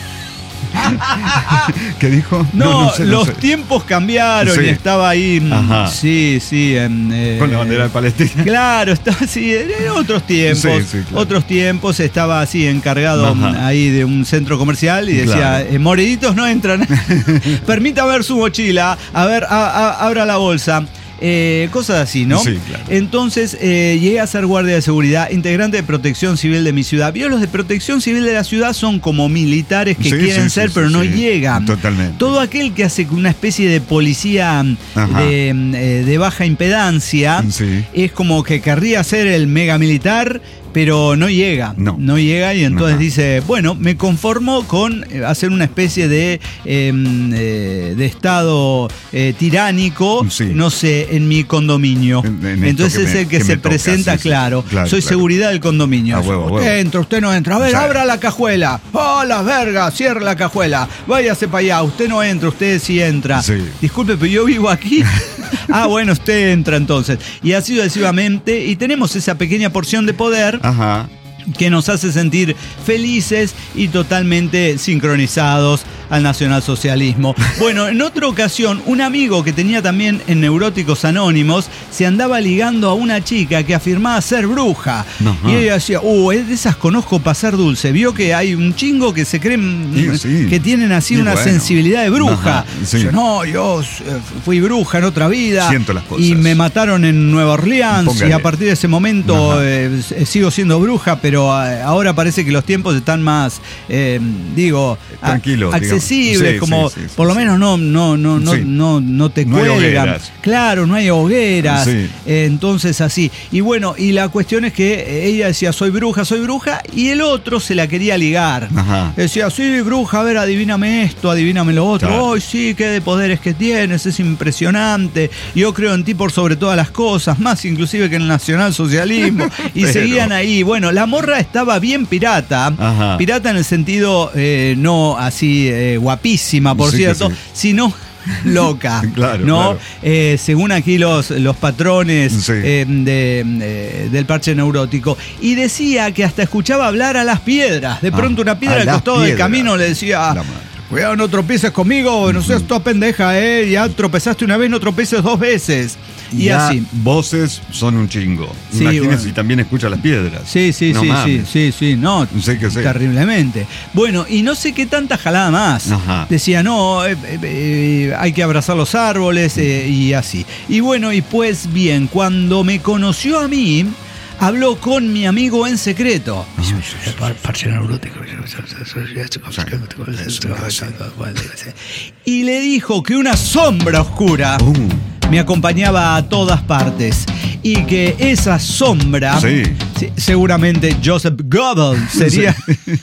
¿Qué dijo? No, sé, los sé. tiempos cambiaron Sí. y estaba ahí. mm, Ajá. Sí, sí. en, eh, Con la bandera de Palestina. Claro, estaba así, en otros tiempos, Sí, sí, claro. otros tiempos, estaba así encargado Ajá. mm, ahí de un centro comercial y decía, Claro. eh, moreditos no entran, permita ver su mochila, a ver, a- a- abra la bolsa. Eh, cosas así, ¿no? Sí, claro. Entonces eh, llegué a ser guardia de seguridad, integrante de protección civil de mi ciudad. Vio, los de protección civil de la ciudad son como militares que Sí, quieren sí, ser, sí, pero sí, no sí. llegan. Totalmente. Todo aquel que hace una especie de policía Ajá. de, eh, de baja impedancia Sí. es como que querría ser el mega militar, pero no llega. No. No llega y entonces Ajá. dice, bueno, me conformo con eh, hacer una especie de, eh, eh, de estado eh, tiránico, Sí. no sé, en mi condominio. En- en esto entonces que es me- el que, que se me toca, presenta, sí, sí. claro. Claro, Soy claro. seguridad del condominio. A huevo, a huevo. Usted entra, usted no entra. A ver, O sea, abra la cajuela. ¡Oh, las vergas! Cierre la cajuela. Váyase para allá. Usted no entra, usted sí entra. Sí. Disculpe, pero yo vivo aquí. Ah, bueno, usted entra entonces. Y así sucesivamente. Y tenemos esa pequeña porción de poder Ajá. que nos hace sentir felices y totalmente sincronizados al nacionalsocialismo. Bueno, en otra ocasión, un amigo que tenía también en Neuróticos Anónimos se andaba ligando a una chica que afirmaba ser bruja. Ajá. Y ella decía, uh, es de esas conozco pasar dulce. Vio que hay un chingo que se creen Sí, sí. que tienen así Y una bueno. sensibilidad de bruja. Ajá, sí. Dice, no, yo eh, fui bruja en otra vida. Siento las cosas. Y me mataron en Nueva Orleans. Póngale. Y a partir de ese momento Ajá. eh, eh, sigo siendo bruja, pero eh, ahora parece que los tiempos están más, eh, digo, a- Tranquilo, accesibles, digamos. Sí, como sí, sí, sí, por lo sí. menos no, no, no, no, Sí. no, no te No hay cuelgan. hogueras. Claro, no hay hogueras. Sí. Eh, entonces así. Y bueno, y la cuestión es que eh, ella decía, soy bruja, soy bruja, y el otro se la quería ligar. Ajá. Decía, sí, bruja, a ver, adivíname esto, adivíname lo otro. Claro. Ay, sí, qué de poderes que tienes, es impresionante. Yo creo en ti por sobre todas las cosas, más inclusive que en el nacionalsocialismo. Y Pero- seguían ahí. Bueno, la morra estaba bien pirata. Ajá. Pirata en el sentido eh, no así eh, guapísima, por Sí, que cierto, sí. sino loca. Claro, ¿no? claro. Eh, según aquí los, los patrones Sí. eh, de, eh, del parche neurótico. Y decía que hasta escuchaba hablar a las piedras. De Ah, pronto una piedra a al las costado del piedras. camino le decía, La madre. cuidado, no tropieces conmigo, no seas toda pendeja, eh. Ya tropezaste una vez, no tropeces dos veces. Y Ya así. Voces son un chingo. Sí, Imagínese bueno. si también escucha las piedras. Sí, sí, No sí, sí, mames. sí, sí, no, Sí que sí. terriblemente. Bueno, y no sé qué tanta jalada más. Ajá. Decía, no, eh, eh, eh, hay que abrazar los árboles eh, y así. Y bueno, y pues bien, cuando me conoció a mí, habló con mi amigo en secreto. Y le dijo que una sombra oscura Uh, me acompañaba a todas partes y que esa sombra, Sí. sí, seguramente Joseph Goebbels sería.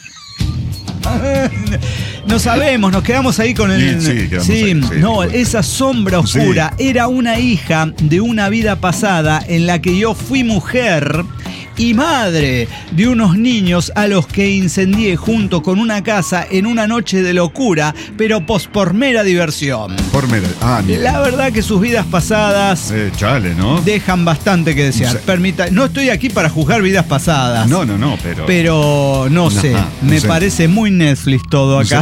No sabemos, nos quedamos ahí con el. Sí, sí, quedamos sí, ahí, sí, no, bueno. esa sombra oscura era una hija de una vida pasada en la que yo fui mujer y madre de unos niños a los que incendié junto con una casa en una noche de locura, pero pos por mera diversión. por mera. Ah, mira. La verdad que sus vidas pasadas Eh, chale, ¿no? dejan bastante que desear. Sí. Permita, no estoy aquí para juzgar vidas pasadas. No, no, no, pero. Pero no sé, Ajá, me sí. parece muy Netflix todo acá.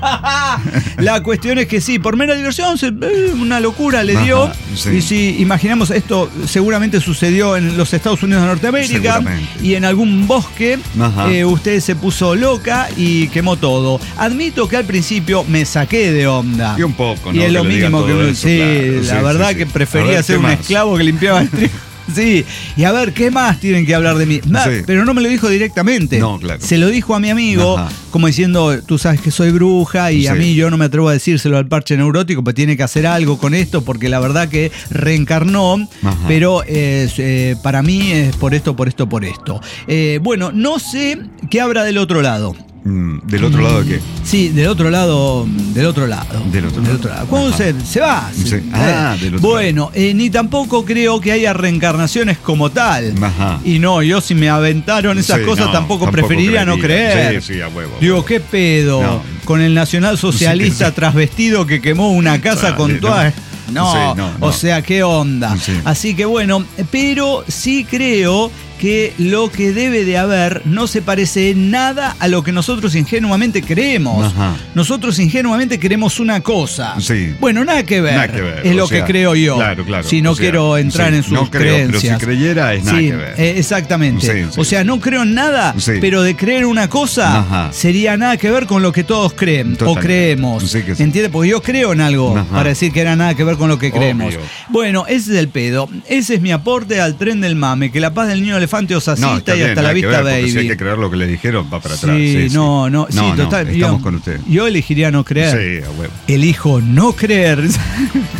La cuestión es que sí, por mera diversión, se- eh, una locura le dio. Ajá, sí. Y si imaginamos, esto seguramente sucedió en los Estados Unidos de Norteamérica Seguramente. y en algún bosque, Ajá. eh, usted se puso loca y quemó todo. Admito que al principio me saqué de onda. Y un poco, ¿no? Y es Que lo le digan mínimo que todo uno. eso, Sí, claro. la Sí, verdad sí, que sí. prefería A ver, ser ¿qué un más? esclavo que limpiaba el trigo. Sí, y a ver, ¿qué más tienen que hablar de mí? Ma- Sí. Pero no me lo dijo directamente. No, claro. Se lo dijo a mi amigo, Ajá. como diciendo, tú sabes que soy bruja y a Sí. mí yo no me atrevo a decírselo al parche neurótico, pues tiene que hacer algo con esto, porque la verdad que reencarnó, Ajá. pero eh, eh, para mí es por esto, por esto, por esto. Eh, bueno, no sé qué habrá del otro lado. Mm, ¿Del otro lado de qué? Sí, del otro lado, del otro lado. Del otro lado. ¿Cuándo Ajá. se, se va? Sí. Se- Ah, eh. del otro Bueno, eh, ni tampoco creo que haya reencarnaciones como tal. Ajá. Y no, yo si me aventaron esas Sí, cosas no, tampoco, tampoco preferiría no creería. creer. Sí, sí, a huevo. a Digo, huevo. ¿qué pedo? No. Con el nacionalsocialista Sí, sí. trasvestido que quemó una casa Dale, con no. todas. No, Sí, no, no. o sea, ¿qué onda? Sí. Así que bueno, pero sí creo que lo que debe de haber no se parece en nada a lo que nosotros ingenuamente creemos. Ajá. Nosotros ingenuamente queremos una cosa. Sí. Bueno, nada que ver. Nada que ver, Es o lo sea, que creo yo. claro, claro, Si no o sea, quiero entrar sí, en sus no creo, pero creencias. si creyera es nada Sí, que ver. eh, exactamente. Sí, sí, o sea, sí. no creo en nada, Sí. pero de creer una cosa Ajá. sería nada que ver con lo que todos creen Totalmente. o creemos. Sí que sí. ¿Entiendes? Porque yo creo en algo Ajá. para decir que era nada que ver con lo que creemos. Obvio. Bueno, ese es el pedo. Ese es mi aporte al tren del mame. Que la paz del niño elefante os asista No, está y bien, hasta la nada que vista, ver, porque baby. Si hay que creer lo que le dijeron, va para atrás. Sí, Sí, sí. no, no, sí, No, no, total. estamos yo, con usted. Yo elegiría no creer. Sí, a huevo. Elijo no creer.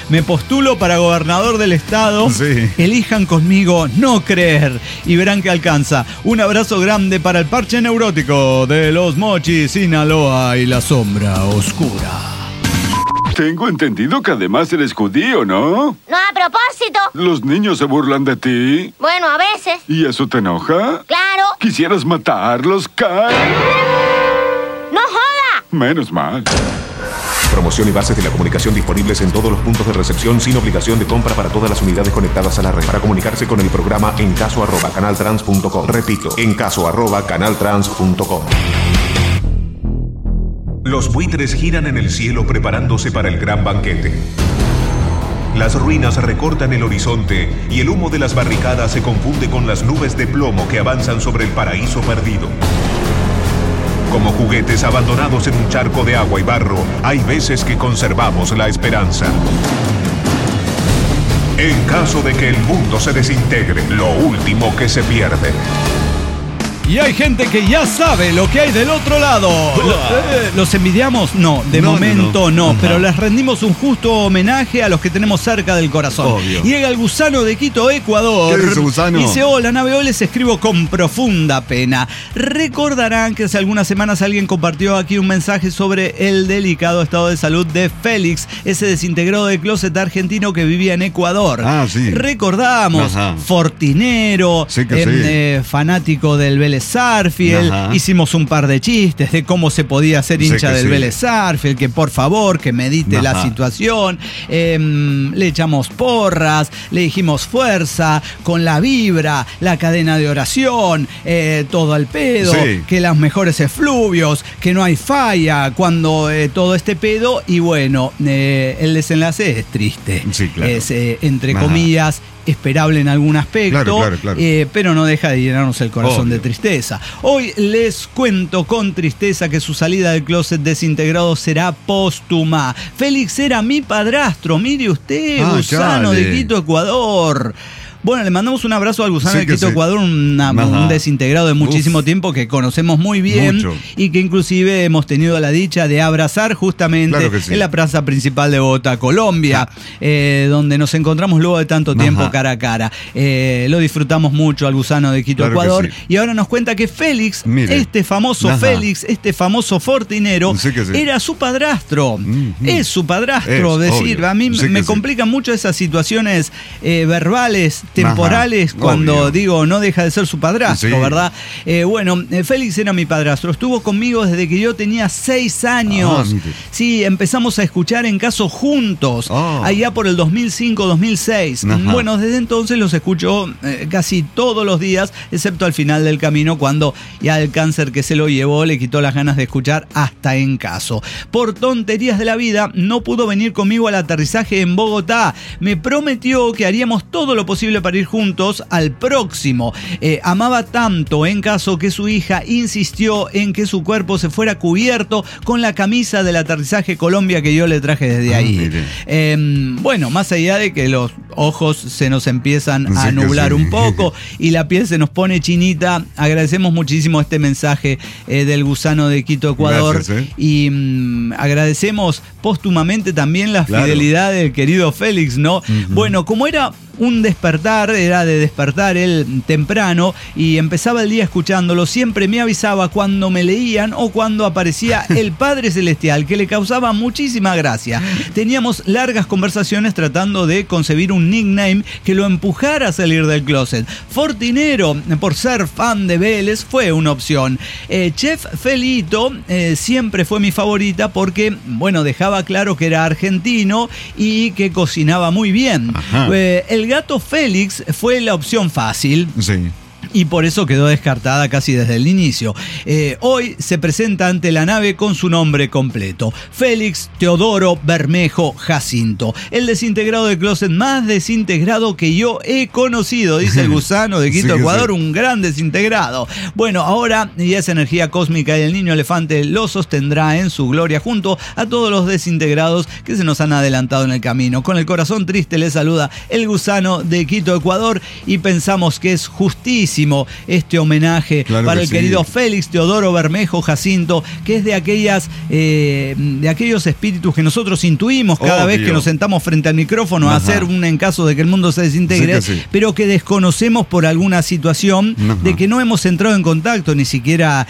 Me postulo para gobernador del estado. Sí. Elijan conmigo no creer y verán que alcanza. Un abrazo grande para el parche neurótico de Los Mochis, Sinaloa y la sombra oscura. Tengo entendido que además eres judío, ¿no? No, a propósito. ¿Los niños se burlan de ti? Bueno, a veces. ¿Y eso te enoja? Claro. ¿Quisieras matarlos, Kai? ¡No joda! Menos mal. Promoción y bases de la comunicación disponibles en todos los puntos de recepción sin obligación de compra para todas las unidades conectadas a la red. Para comunicarse con el programa en caso arroba canaltrans punto com. Repito, en caso arroba canaltrans punto com. Los buitres giran en el cielo preparándose para el gran banquete. Las ruinas recortan el horizonte y el humo de las barricadas se confunde con las nubes de plomo que avanzan sobre el paraíso perdido. Como juguetes abandonados en un charco de agua y barro, hay veces que conservamos la esperanza. En caso de que el mundo se desintegre, lo último que se pierde. Y hay gente que ya sabe lo que hay del otro lado. Lo, eh, ¿Los envidiamos? No, de No, momento no, no, no. pero les rendimos un justo homenaje a los que tenemos cerca del corazón. Obvio. Llega el gusano de Quito, Ecuador. ¿Qué dice, gusano? Dice, hola, nave, hoy les escribo con profunda pena. Recordarán que hace algunas semanas alguien compartió aquí un mensaje sobre el delicado estado de salud de Félix, ese desintegrado de closet argentino que vivía en Ecuador. Ah, sí. Recordamos, Ajá. fortinero, Sí que em, sí. eh, fanático del Vélez Sarsfield. Ajá. Hicimos un par de chistes de cómo se podía ser Sí hincha que del sí. Vélez Sarsfield, que por favor, que medite la Ajá. situación. Eh, le echamos porras, le dijimos fuerza, con la vibra, la cadena de oración, eh, todo al pedo, Sí. que los mejores efluvios, que no hay falla cuando eh, todo este pedo. Y bueno, eh, el desenlace es triste. Sí, claro. Es, eh, entre Ajá. comillas, esperable en algún aspecto, Claro, claro, claro. eh, pero no deja de llenarnos el corazón Obvio. de tristeza. Hoy les cuento con tristeza que su salida del closet desintegrado será póstuma. Félix era mi padrastro, mire usted, Ah, gusano chale. de Quito, Ecuador. Bueno, le mandamos un abrazo al gusano Sí de que Quito, sí. Ecuador, una- Ajá. un desintegrado de muchísimo Uf. tiempo que conocemos muy bien Mucho. y que inclusive hemos tenido la dicha de abrazar justamente Claro que sí. en la plaza principal de Bogotá, Colombia, eh, donde nos encontramos luego de tanto tiempo Ajá. cara a cara. Eh, lo disfrutamos mucho al gusano de Quito, Claro que Ecuador, sí. y ahora nos cuenta que Félix, Mire. este famoso Ajá. Félix, este famoso fortinero, Sí que sí. era su padrastro. Ujú. Es su padrastro. Es, decir, obvio. a mí Sí que me sí. complican mucho esas situaciones eh, verbales, temporales, Ajá. cuando Obvio. digo no deja de ser su padrastro, Sí. ¿verdad? Eh, bueno, eh, Félix era mi padrastro. Estuvo conmigo desde que yo tenía seis años. Ah, mire. Sí, empezamos a escuchar En Caso juntos, Ah. allá por el dos mil cinco, dos mil seis. Ajá. Bueno, desde entonces los escucho eh, casi todos los días, excepto al final del camino, cuando ya el cáncer que se lo llevó le quitó las ganas de escuchar hasta En Caso. Por tonterías de la vida, no pudo venir conmigo al aterrizaje en Bogotá. Me prometió que haríamos todo lo posible para ir juntos al próximo. Eh, amaba tanto En Caso que su hija insistió en que su cuerpo se fuera cubierto con la camisa del aterrizaje Colombia que yo le traje desde Ah, ahí. mire. Eh, bueno, más allá de que los ojos se nos empiezan a Sí que nublar sí. un poco y la piel se nos pone chinita, agradecemos muchísimo este mensaje eh, del gusano de Quito, Ecuador. Gracias, ¿eh? Y mm, agradecemos póstumamente también la Claro. fidelidad del querido Félix, ¿no? Bueno, como era un despertar, era de despertar él temprano y empezaba el día escuchándolo, siempre me avisaba cuando me leían o cuando aparecía el Padre Celestial, que le causaba muchísima gracia. Teníamos largas conversaciones tratando de concebir un nickname que lo empujara a salir del closet. Fortinero, por ser fan de Vélez, fue una opción. Eh, Chef Felito eh, siempre fue mi favorita porque, bueno, dejaba claro que era argentino y que cocinaba muy bien. Ajá. Eh, el gato Félix fue la opción fácil. Sí. Y por eso quedó descartada casi desde el inicio. Eh, hoy se presenta ante la nave con su nombre completo: Félix Teodoro Bermejo Jacinto, el desintegrado de closet más desintegrado que yo he conocido, dice el gusano de Quito, Sí que Ecuador, sí. un gran desintegrado. Bueno, ahora ya esa energía cósmica y el niño elefante lo sostendrá en su gloria junto a todos los desintegrados que se nos han adelantado en el camino. Con el corazón triste le saluda el gusano de Quito, Ecuador, y pensamos que es justísimo merecidísimo este homenaje Claro para que el sí. querido Félix Teodoro Bermejo Jacinto, que es de aquellas eh, de aquellos espíritus que nosotros intuimos cada Obvio. vez que nos sentamos frente al micrófono a Ajá. hacer un en caso de que el mundo se desintegre, Sí que sí. pero que desconocemos por alguna situación Ajá. de que no hemos entrado en contacto ni siquiera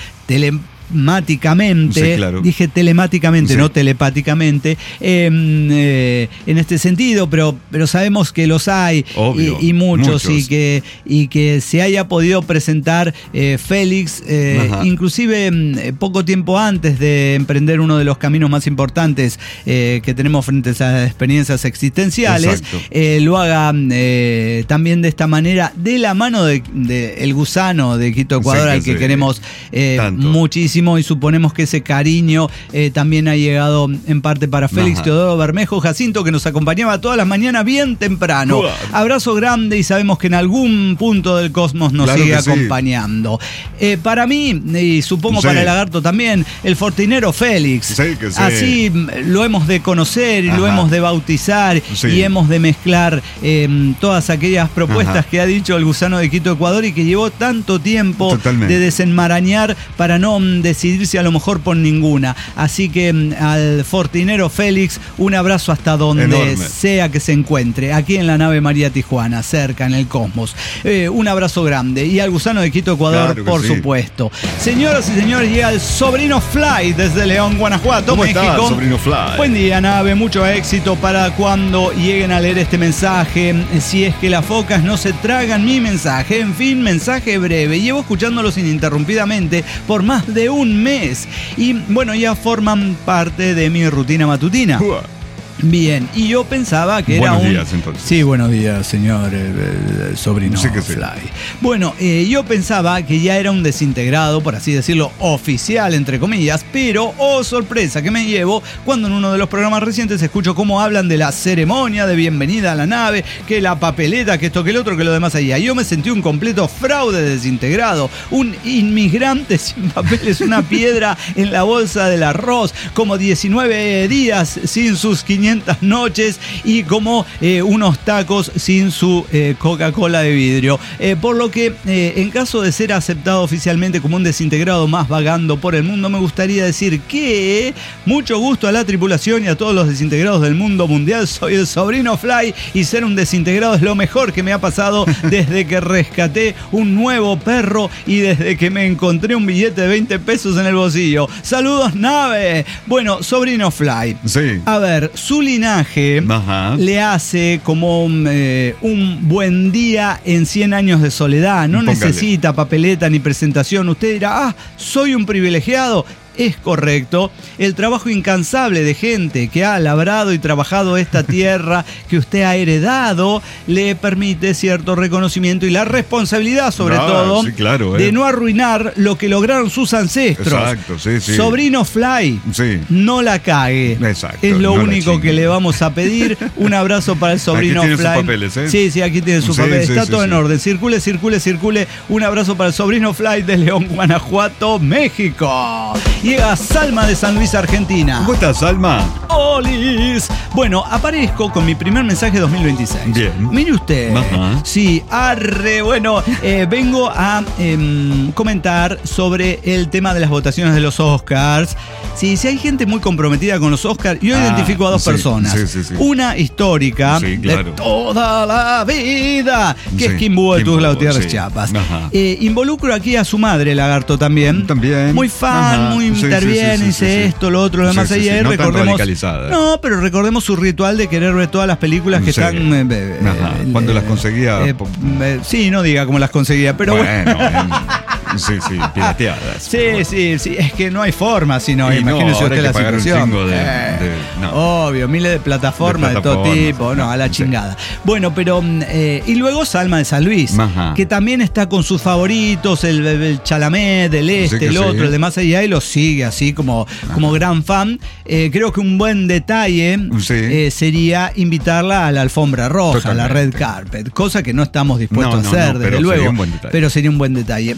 telemáticamente, Sí, claro. dije telemáticamente, Sí. no telepáticamente, eh, eh, en este sentido, pero, pero sabemos que los hay Obvio, y, y muchos, muchos. y que y que se haya podido presentar eh, Félix, eh, Ajá. inclusive eh, poco tiempo antes de emprender uno de los caminos más importantes eh, que tenemos frente a esas experiencias existenciales, Exacto. eh, lo haga eh, también de esta manera, de la mano de, de el gusano de Quito, Ecuador, Sí, que al que sí. queremos eh, Tanto. muchísimo, y suponemos que ese cariño eh, también ha llegado en parte para Félix Ajá. Teodoro Bermejo Jacinto, que nos acompañaba todas las mañanas bien temprano. Uah. Abrazo grande, y sabemos que en algún punto del cosmos nos Claro sigue que sí. acompañando. Eh, para mí, y supongo Sí. para el lagarto también, el fortinero Félix. Sí, que sí. Así mm, lo hemos de conocer y lo Ajá. hemos de bautizar, Sí. y hemos de mezclar eh, todas aquellas propuestas Ajá. que ha dicho el gusano de Quito, Ecuador, y que llevó tanto tiempo Totalmente. de desenmarañar para no mm, decidirse a lo mejor por ninguna. Así que mm, al fortinero Félix, un abrazo hasta donde Enorme. sea que se encuentre, aquí en la nave María Tijuana, cerca en el cosmos. Eh, un abrazo grande. Y al gusano de Quito, Ecuador, Claro que por sí. supuesto. Señoras y señores, llega el sobrino Fly desde León, Guanajuato, ¿Cómo México. estás, sobrino Fly? Buen día, nave. Mucho éxito para cuando lleguen a leer este mensaje. Si es que las focas no se tragan mi mensaje. En fin, mensaje breve. Llevo escuchándolos ininterrumpidamente por más de un mes. Y bueno, ya forman parte de mi rutina matutina. Uah. Bien, y yo pensaba que era Buenos un... días, entonces. Sí, buenos días, señor eh, eh, sobrino Sí que sí. Fly. Bueno, eh, yo pensaba que ya era un desintegrado, por así decirlo, oficial, entre comillas, pero, oh sorpresa que me llevo, cuando en uno de los programas recientes escucho cómo hablan de la ceremonia de bienvenida a la nave, que la papeleta, que esto, que el otro, que lo demás allá. Yo me sentí un completo fraude desintegrado, un inmigrante sin papeles, una piedra en la bolsa del arroz, como diecinueve días sin sus quinientas noches, y como eh, unos tacos sin su eh, Coca-Cola de vidrio. Eh, por lo que, eh, en caso de ser aceptado oficialmente como un desintegrado más vagando por el mundo, me gustaría decir que mucho gusto a la tripulación y a todos los desintegrados del mundo mundial. Soy el sobrino Fly, y ser un desintegrado es lo mejor que me ha pasado desde que rescaté un nuevo perro y desde que me encontré un billete de veinte pesos en el bolsillo. Saludos, nave. Bueno, sobrino Fly. Sí. A ver, su linaje Ajá. le hace como un, eh, un buen día en cien años de soledad. No Póngale. necesita papeleta ni presentación. Usted dirá, ah, soy un privilegiado. Es correcto. El trabajo incansable de gente que ha labrado y trabajado esta tierra que usted ha heredado le permite cierto reconocimiento y la responsabilidad, sobre Ah, todo, sí, claro, eh. de no arruinar lo que lograron sus ancestros. Exacto, sí, sí. Sobrino Fly, Sí. no la cague. Exacto, Es lo no la único chingue. que le vamos a pedir. Un abrazo para el sobrino Aquí tiene Fly. sus papeles, ¿eh? Sí, sí, aquí tiene sus Sí, papeles. sí, Está sí, todo sí. en orden. Circule, circule, circule. Un abrazo para el sobrino Fly de León, Guanajuato, México. Llega Salma de San Luis, Argentina. ¿Cómo estás, Alma? ¡Olis! Bueno, aparezco con mi primer mensaje dos mil veintiséis. Bien. Mire usted. Ajá. Sí, arre. Bueno, eh, vengo a em, comentar sobre el tema de las votaciones de los Oscars. Sí, sí hay gente muy comprometida con los Oscars. Yo Ah, identifico a dos sí, personas. sí, sí, sí. Una histórica Sí, claro. de toda la vida, que Sí, es Kim Búho de Kim Tuzla Búho, Gutiérrez, sí. Chiapas. Ajá. Eh, involucro aquí a su madre, Lagarto, también. También. Muy fan, Ajá. muy Sí, sí, interviene, sí, sí, dice sí, sí. esto, lo otro, lo Sí, demás sí, allá. sí, y no tan recordemos. radicalizada. No, pero recordemos su ritual de querer ver todas las películas que Sí. están. eh, eh, Ajá. eh, Cuando las eh, conseguía, eh, po- eh, sí, no diga cómo las conseguía, pero bueno. bueno, en- sí, sí, pirateadas. Sí, sí, sí, es que no hay forma, sino Y no, imagínese ahora usted hay la que pagar un situación. chingo de- Eh, de- no. Obvio, miles de plataformas de, De todo plataformas, tipo, no, no, a la sí. chingada. Bueno, pero mm, eh, y luego Salma de San Luis, Ajá. que también está con sus favoritos, el, el Chalamet, el este, que el sí. otro, el de más allá, y lo sigue así como, como gran fan. Eh, creo que un buen detalle Sí. eh, sería invitarla a la alfombra roja, a la red Totalmente. carpet, cosa que no estamos dispuestos No, a no, hacer, no, desde pero luego. sería un buen detalle. Pero sería un buen detalle. Bueno,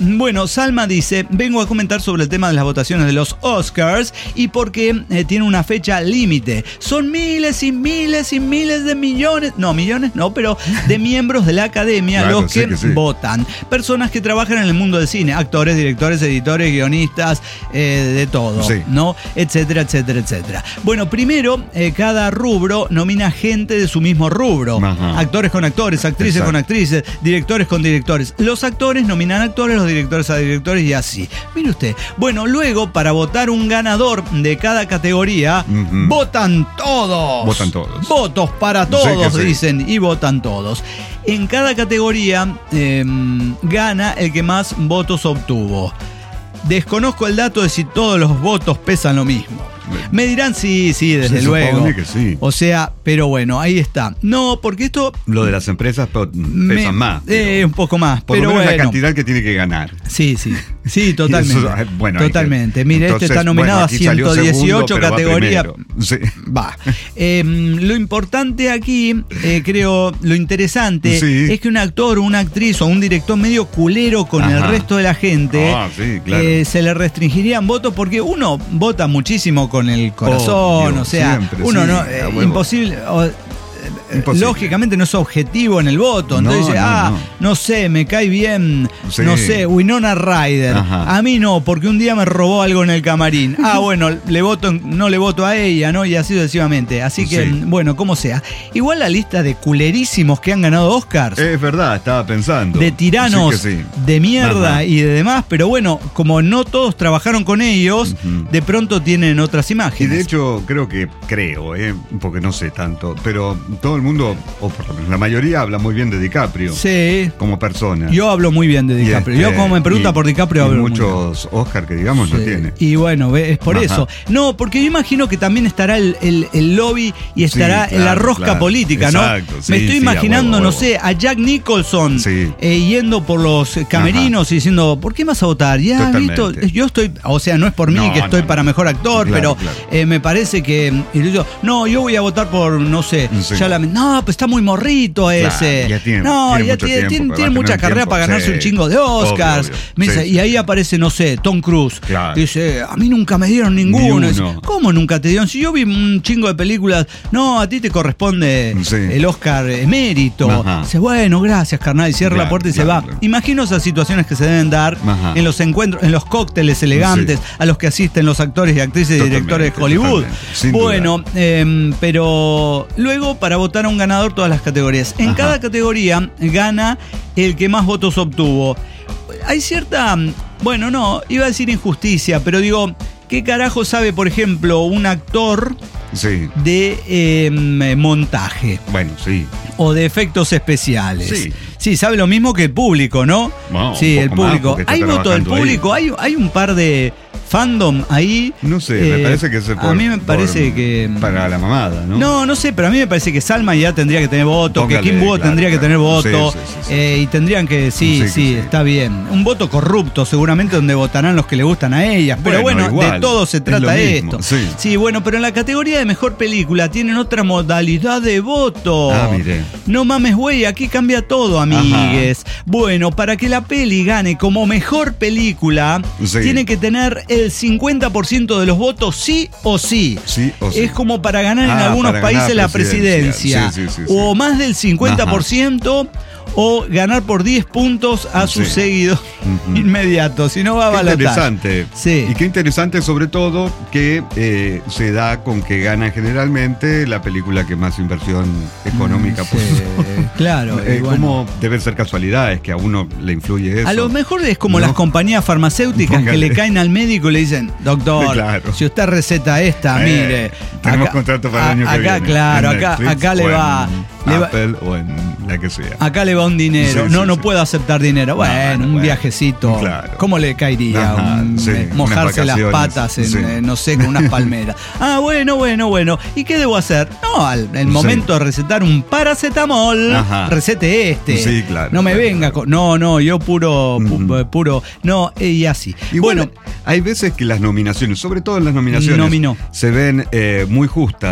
Salma dice, vengo a comentar sobre el tema de las votaciones de los Oscars y por qué eh, tiene una fecha límite. Son miles y miles y miles de millones, no millones, no, pero de miembros de la academia Claro, los sí que, que sí. votan. Personas que trabajan en el mundo del cine, actores, directores, editores, guionistas, eh, de todo, Sí. ¿no? Etcétera, etcétera, etcétera. Bueno, primero, eh, cada rubro nomina gente de su mismo rubro. Ajá. Actores con actores, actrices Exacto. con actrices, directores con directores. Los actores nominan actores, los directores a directores y así. Mire usted. Bueno, luego, para votar un ganador de cada categoría, Ujú. votan todos. Votan todos. Votos para Sí todos, que sí. dicen, y votan todos. En cada categoría eh, gana el que más votos obtuvo. Desconozco el dato de si todos los votos pesan lo mismo. Me dirán sí, sí, desde Se luego. supone que sí. O sea, pero bueno, ahí está. No, porque esto Lo de las empresas pe- pesan me- más. eh, pero un poco más, por pero lo menos bueno. la cantidad que tiene que ganar. Sí, sí. Sí, totalmente. Eso, eh, bueno, hay que- totalmente. Mire, entonces, este está nominado bueno, aquí a salió ciento dieciocho segundo, pero va categorías. primero. Sí. Va. Eh, lo importante aquí, eh, creo, lo interesante Sí. es que un actor, una actriz o un director medio culero con el Ajá. resto de la gente, Ah, sí, claro. eh, se le restringirían votos porque uno vota muchísimo con el corazón, Obvio, o sea, siempre, uno sí, no, a eh, huevo. imposible. o- Imposible. Lógicamente no es objetivo en el voto. Entonces No, dice, no, ah, no. no sé, me cae bien, Sí. no sé, Winona Ryder. Ajá. A mí no, porque un día me robó algo en el camarín. Ah, bueno, le voto, no le voto a ella, ¿no? Y así sucesivamente. Así que, Sí. bueno, como sea. Igual la lista de culerísimos que han ganado Oscars. Es verdad, estaba pensando. De tiranos, Sí que sí. de mierda Ajá. y de demás, pero bueno, como no todos trabajaron con ellos, Ujú. de pronto tienen otras Y imágenes. de hecho, creo que, creo, eh, porque no sé tanto, pero todo el mundo, o por lo menos la mayoría, habla muy bien de DiCaprio Sí, como persona. yo hablo muy bien de Y DiCaprio. este, Yo como me pregunta y- por DiCaprio y hablo muy bien. muchos Oscar que digamos lo Sí. tiene. Y bueno, ve, es por Ajá. eso. No, porque yo imagino que también estará el, el- el lobby y estará Sí, la claro, rosca claro. política, Exacto, ¿no? sí, Me estoy sí, a imaginando, huevo, a no huevo. sé, a Jack Nicholson Sí. eh, yendo por los camerinos y diciendo, ¿por qué vas a votar? Ya has visto, Totalmente. yo estoy, o sea, no es por mí No, que estoy no, para no. mejor actor, Claro, pero claro. eh, me parece que, y yo, no, yo voy a votar por, no sé, Sí. ya la, no, pues está muy morrito ese. ya tiene- no, tiene ya mucho tiene, tiempo, tiene- va a tiene tener mucha un carrera tiempo, para ganarse sí. un chingo de Oscars. Obvio, obvio. Me dice, Sí, y sí, ahí sí. aparece, no sé, Tom Cruise. Claro. Dice, a mí nunca me dieron ninguno. Ni Dice, uno. ¿cómo nunca te dieron? Si yo vi un chingo de películas, no, a ti te corresponde Sí. el Oscar emérito. Ajá. Dice, bueno, gracias, carnal, y cierra la Claro, puerta y se claro, va. claro. Imagino esas situaciones que se deben dar Ajá. en los encuentros, en los cócteles elegantes Sí. a los que asisten los actores y actrices y Totalmente, directores de Hollywood. totalmente, sin Bueno, eh, pero luego para votar a un ganador todas las categorías. En Ajá. cada categoría gana el que más votos obtuvo. Hay cierta, bueno, no, iba a decir injusticia, pero digo, ¿qué carajo sabe, por ejemplo, un actor Sí. de eh, montaje Bueno, sí. o de efectos especiales? Sí. Sí, sabe lo mismo que el público, ¿no? Bueno, sí, un el poco más, público. porque está ¿Hay voto del trabajando ahí. público? ¿Hay, hay un par de fandom ahí? No sé, me Eh, parece que es por, A mí me parece por- que... para la mamada, ¿no? No, no sé, pero a mí me parece que Salma ya tendría que tener voto, Póngale, que Kim Wood claro, tendría que claro. tener voto, Sí, sí, sí, sí. eh, y tendrían que, sí, Sí, que sí, sí. está bien. Un voto corrupto, seguramente, donde votarán los que le gustan a ellas. Pero Bueno, bueno, de igual, todo se es trata lo mismo, esto. sí. bueno, pero en la categoría de mejor película tienen otra modalidad de voto. Ah, mire. No mames, güey, aquí cambia todo, amigues. Bueno, para que la peli gane como mejor película, Sí. tiene que tener el cincuenta por ciento de los votos sí o sí. Sí o sí. Es como para ganar en Ah, algunos para ganar países la presidencia. presidencia. Sí, sí, sí, sí. O más del cincuenta por ciento o ganar por diez puntos a sus Sí. seguidores Ujú. inmediatos. Si no va a Qué balotar. interesante. Sí. Y qué interesante sobre todo que eh, se da con que gana generalmente la película que más inversión económica Sí, puso. claro. y Eh, bueno. ¿Cómo deben ser casualidades que a uno le influye eso? A lo mejor es como No. las compañías farmacéuticas Póngale. que le caen al médico y le dicen, doctor, Claro. si usted receta esta, Eh, mire. tenemos contrato para el año que acá, viene. claro, En acá, Netflix acá le o va. en le va- Apple o en la que sea. Acá le va un dinero. Sí, no, sí, no sí. puedo aceptar dinero. Bueno, No, un bueno, viajecito. claro. ¿Cómo le caería? Ajá, Un- sí, eh, unas mojarse las vacaciones, patas en, sí. eh, no sé, con unas palmeras. Ah, bueno, bueno, bueno. ¿Y qué debo hacer? No, al el momento de recetar un paracetamol, Ajá. recete este. Sí, claro, No me claro, venga claro. con. No, no, yo puro, pu- Ujú. puro. No, eh, y así. Igual, bueno, hay veces que las nominaciones, sobre todo en las nominaciones, Nominó. se ven eh, muy justas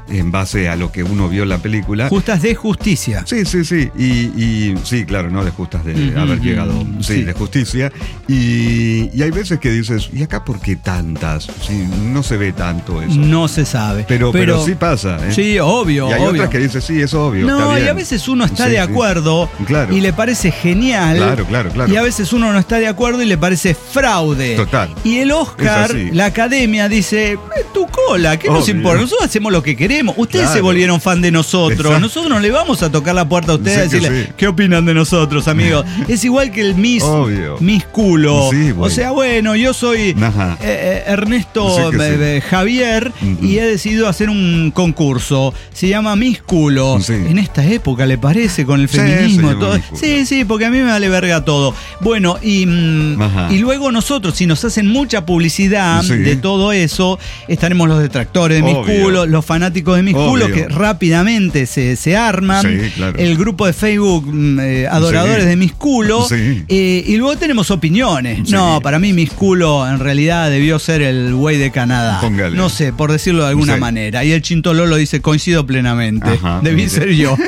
en base a lo que uno vio en la película. Justas de justicia. Sí, sí, sí. Y, y sí, claro, no de justas de Uh-huh. haber llegado. Sí, Sí. de justicia. Y, y hay veces que dices, ¿y acá por qué tantas? Sí, no se ve tanto eso. No se sabe. Pero, pero, sí pasa. ¿eh? Sí, obvio. Y hay obvio. otras que dices, sí, es obvio. No, está bien. y a veces uno está Sí, de sí. acuerdo Claro. y le parece genial. Claro, claro, claro. Y a veces uno no está de acuerdo y le parece fraude. Total. Y el Oscar, Es así. la academia dice, "Eh, tu cola, ¿qué nos Obvio. importa? Nosotros hacemos lo que queremos. Ustedes Claro. se volvieron fan de nosotros. Exacto. Nosotros no le vamos a tocar la puerta a ustedes Sí y que decirle, sí. ¿qué opinan de nosotros, amigos? Es igual que el Miss, Obvio. Miss Culo. Sí, O bueno. sea, bueno, yo soy Ajá. eh, eh, Ernesto Sí que eh, sí. eh, Javier Ujú. y he decidido hacer un concurso. Se llama Miss Culo. Sí. En esta época, ¿le parece? Con el Sí, feminismo se y llama todo. Miss Culo. Sí, sí, porque a mí me vale verga todo. Bueno, y, mm, Ajá. y luego nosotros, si nos hacen mucha publicidad Sí. de todo eso, estaremos los detractores de Miss Obvio. Culo, los fanáticos de Miss Obvio. Culo, que rápidamente se, se arman. Sí, claro. El grupo de Facebook, mm, eh, adoradores Sí. de Miss Culo. Sí. Eh, y luego tenemos opiniones. Sí. No, para mí Miss Culo en realidad debió ser el güey de Canadá. Póngale. No sé, por decirlo de alguna Sí. manera. Y el Chintololo dice, coincido plenamente. Ajá, Debí mire. ser yo.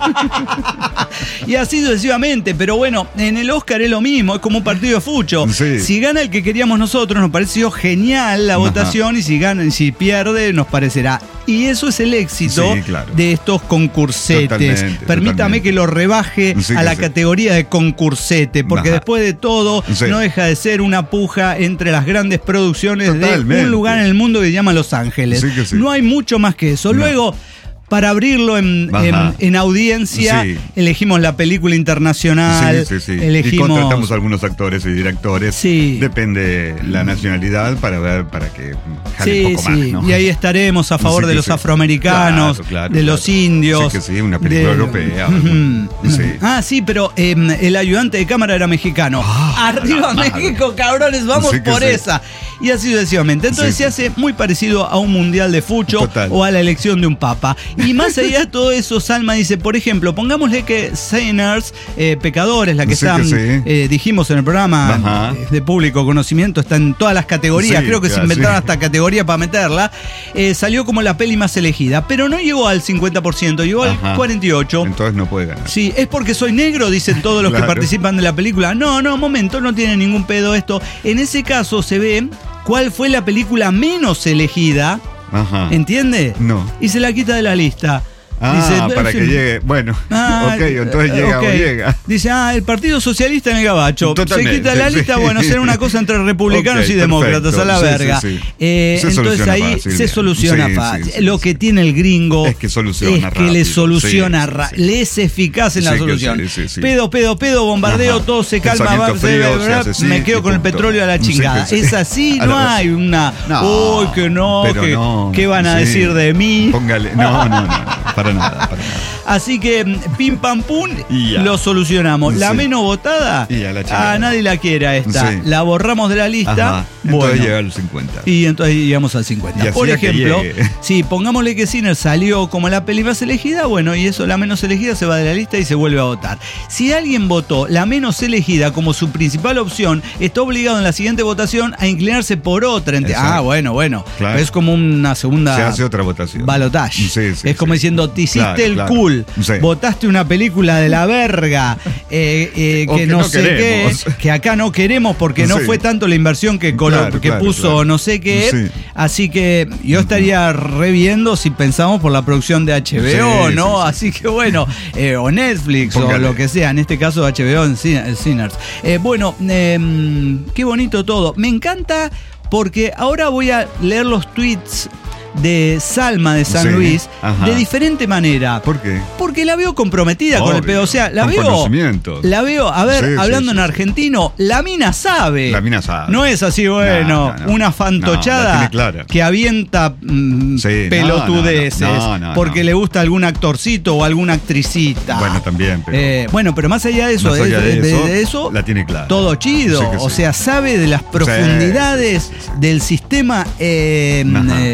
Y así sucesivamente, pero bueno, en el Oscar es lo mismo, es como un partido de fucho. Sí. Si gana el que queríamos nosotros, nos pareció genial la Ajá. votación, y si gana, si pierde, nos parecerá. Y eso es el éxito Sí, claro. de estos concursetes. Totalmente, Permítame totalmente. que lo rebaje Sí, a que la sí. categoría de concursete, porque Ajá. después de todo, Sí. no deja de ser una puja entre las grandes producciones de Totalmente. un lugar en el mundo que se llama Los Ángeles. Sí que sí. No hay mucho más que eso. No. Luego, para abrirlo en, Ajá. en- en audiencia, Sí. elegimos la película internacional. Sí, sí, sí. Y Elegimos. contratamos a algunos actores y directores. Sí. Depende la nacionalidad para ver, para que jale Sí, un poco sí, más, ¿no? y ahí estaremos a favor Sí de que los sí. afroamericanos, Claro, claro, de los claro. indios. Sí que sí, una película de- europea. Ujú. Sí. Ah, sí, pero eh, el ayudante de cámara era mexicano. Arriba la México, cabrones, vamos Sí que por sí. esa. Y así sucesivamente. Entonces Sí, se sí. hace muy parecido a un mundial de fucho Total. o a la elección de un papa. Y más allá de todo eso, Salma dice, por ejemplo, pongámosle que Sinners, eh, pecadores, la que Sí están, que sí. eh, dijimos en el programa Ajá. eh, de público conocimiento, está en todas las categorías. Sí, Creo que se claro, inventaron sí. hasta categoría para meterla. Eh, salió como la peli más elegida, pero no llegó al cincuenta por ciento, llegó al Ajá. cuarenta y ocho por ciento. Entonces no puede ganar. Sí, es porque soy negro, dicen todos los Claro. que participan de la película. No, no, momento, no tiene ningún pedo esto. En ese caso se ve cuál fue la película menos elegida, Ajá. ¿entiende? No. Y se la quita de la lista. Ah, Dice, para sí. que llegue. Bueno, Ah, ok, entonces llega ok. o llega. Dice, ah, el Partido Socialista en el Gabacho. Totalmente, Se quita la sí. lista, bueno, será una cosa entre republicanos Ok, y demócratas, perfecto. a la Sí, verga. sí, sí. Eh, Se entonces soluciona ahí fácil, se bien. soluciona Sí, fácil. sí, sí, Lo sí. que tiene el gringo Es que soluciona es que le rápido. soluciona, Sí, sí, ra- sí. le es eficaz en la Sí, que solución. sí, sí, sí. Pedo, pedo, pedo, bombardeo, Ajá. todo se calma, Pensamiento va, frío, se- se hace así, me quedo y con el punto. petróleo a la Sí, que chingada. sí. Es así, A no la hay una. No, Uy, que no, pero que, no, ¿qué van a sí. decir de mí? Póngale. No, no, no, no, para nada, para nada. Así que mm, pim pam pum, Y ya. lo solucionamos. La Sí. menos votada, Y a la chingada. a nadie la quiere a esta. Sí. La borramos de la lista. Ajá. Entonces Bueno. llega al cincuenta. Y entonces llegamos al cincuenta. Y así Por a que ejemplo, llegue. si pongámosle que Sinner salió como la peli más elegida, bueno, y eso, la menos elegida se va de la lista y se vuelve a votar. Si alguien votó la menos elegida como su principal opción, está obligado en la siguiente votación a inclinarse por otra. Ente- Exacto. Ah, bueno, bueno. Claro. Es como una segunda Se hace otra votación. balotage. Sí, sí, es como sí. diciendo, te hiciste Claro, el claro. cool, Sí. votaste una película de la verga, eh, eh, O que, que no, no sé queremos. qué, que acá no queremos porque no Sí. fue tanto la inversión que, colo- Claro, que claro, puso claro. no sé qué. Sí. Así que yo estaría reviendo si pensamos por la producción de H B O, Sí, ¿no? sí, sí. Así que bueno, eh, o Netflix Póngale. o lo que sea, en este caso H B O en Sin- en Sinners. Eh, bueno, eh, qué bonito todo. Me encanta porque ahora voy a leer los tweets de Salma de San Sí, Luis ajá. de diferente manera. ¿Por qué? Porque la veo comprometida con el Obvio, pedo. O sea, la con veo. conocimientos. La veo, a ver, Sí, sí, hablando sí, en sí. argentino, la mina sabe. La mina sabe. No es así, bueno, No, no, no. una No, fantochada la tiene clara. que avienta mm, Sí, no, pelotudeces no, no, no, no, porque no. le gusta algún actorcito o alguna actricita. Bueno, también, pero. Eh, bueno, pero más allá de eso, Más allá de, de de- eso, de eso, la tiene clara. todo chido. Sí que O sí. sea, sabe de las profundidades sí, sí, sí, sí. del sistema eh, Ajá. eh,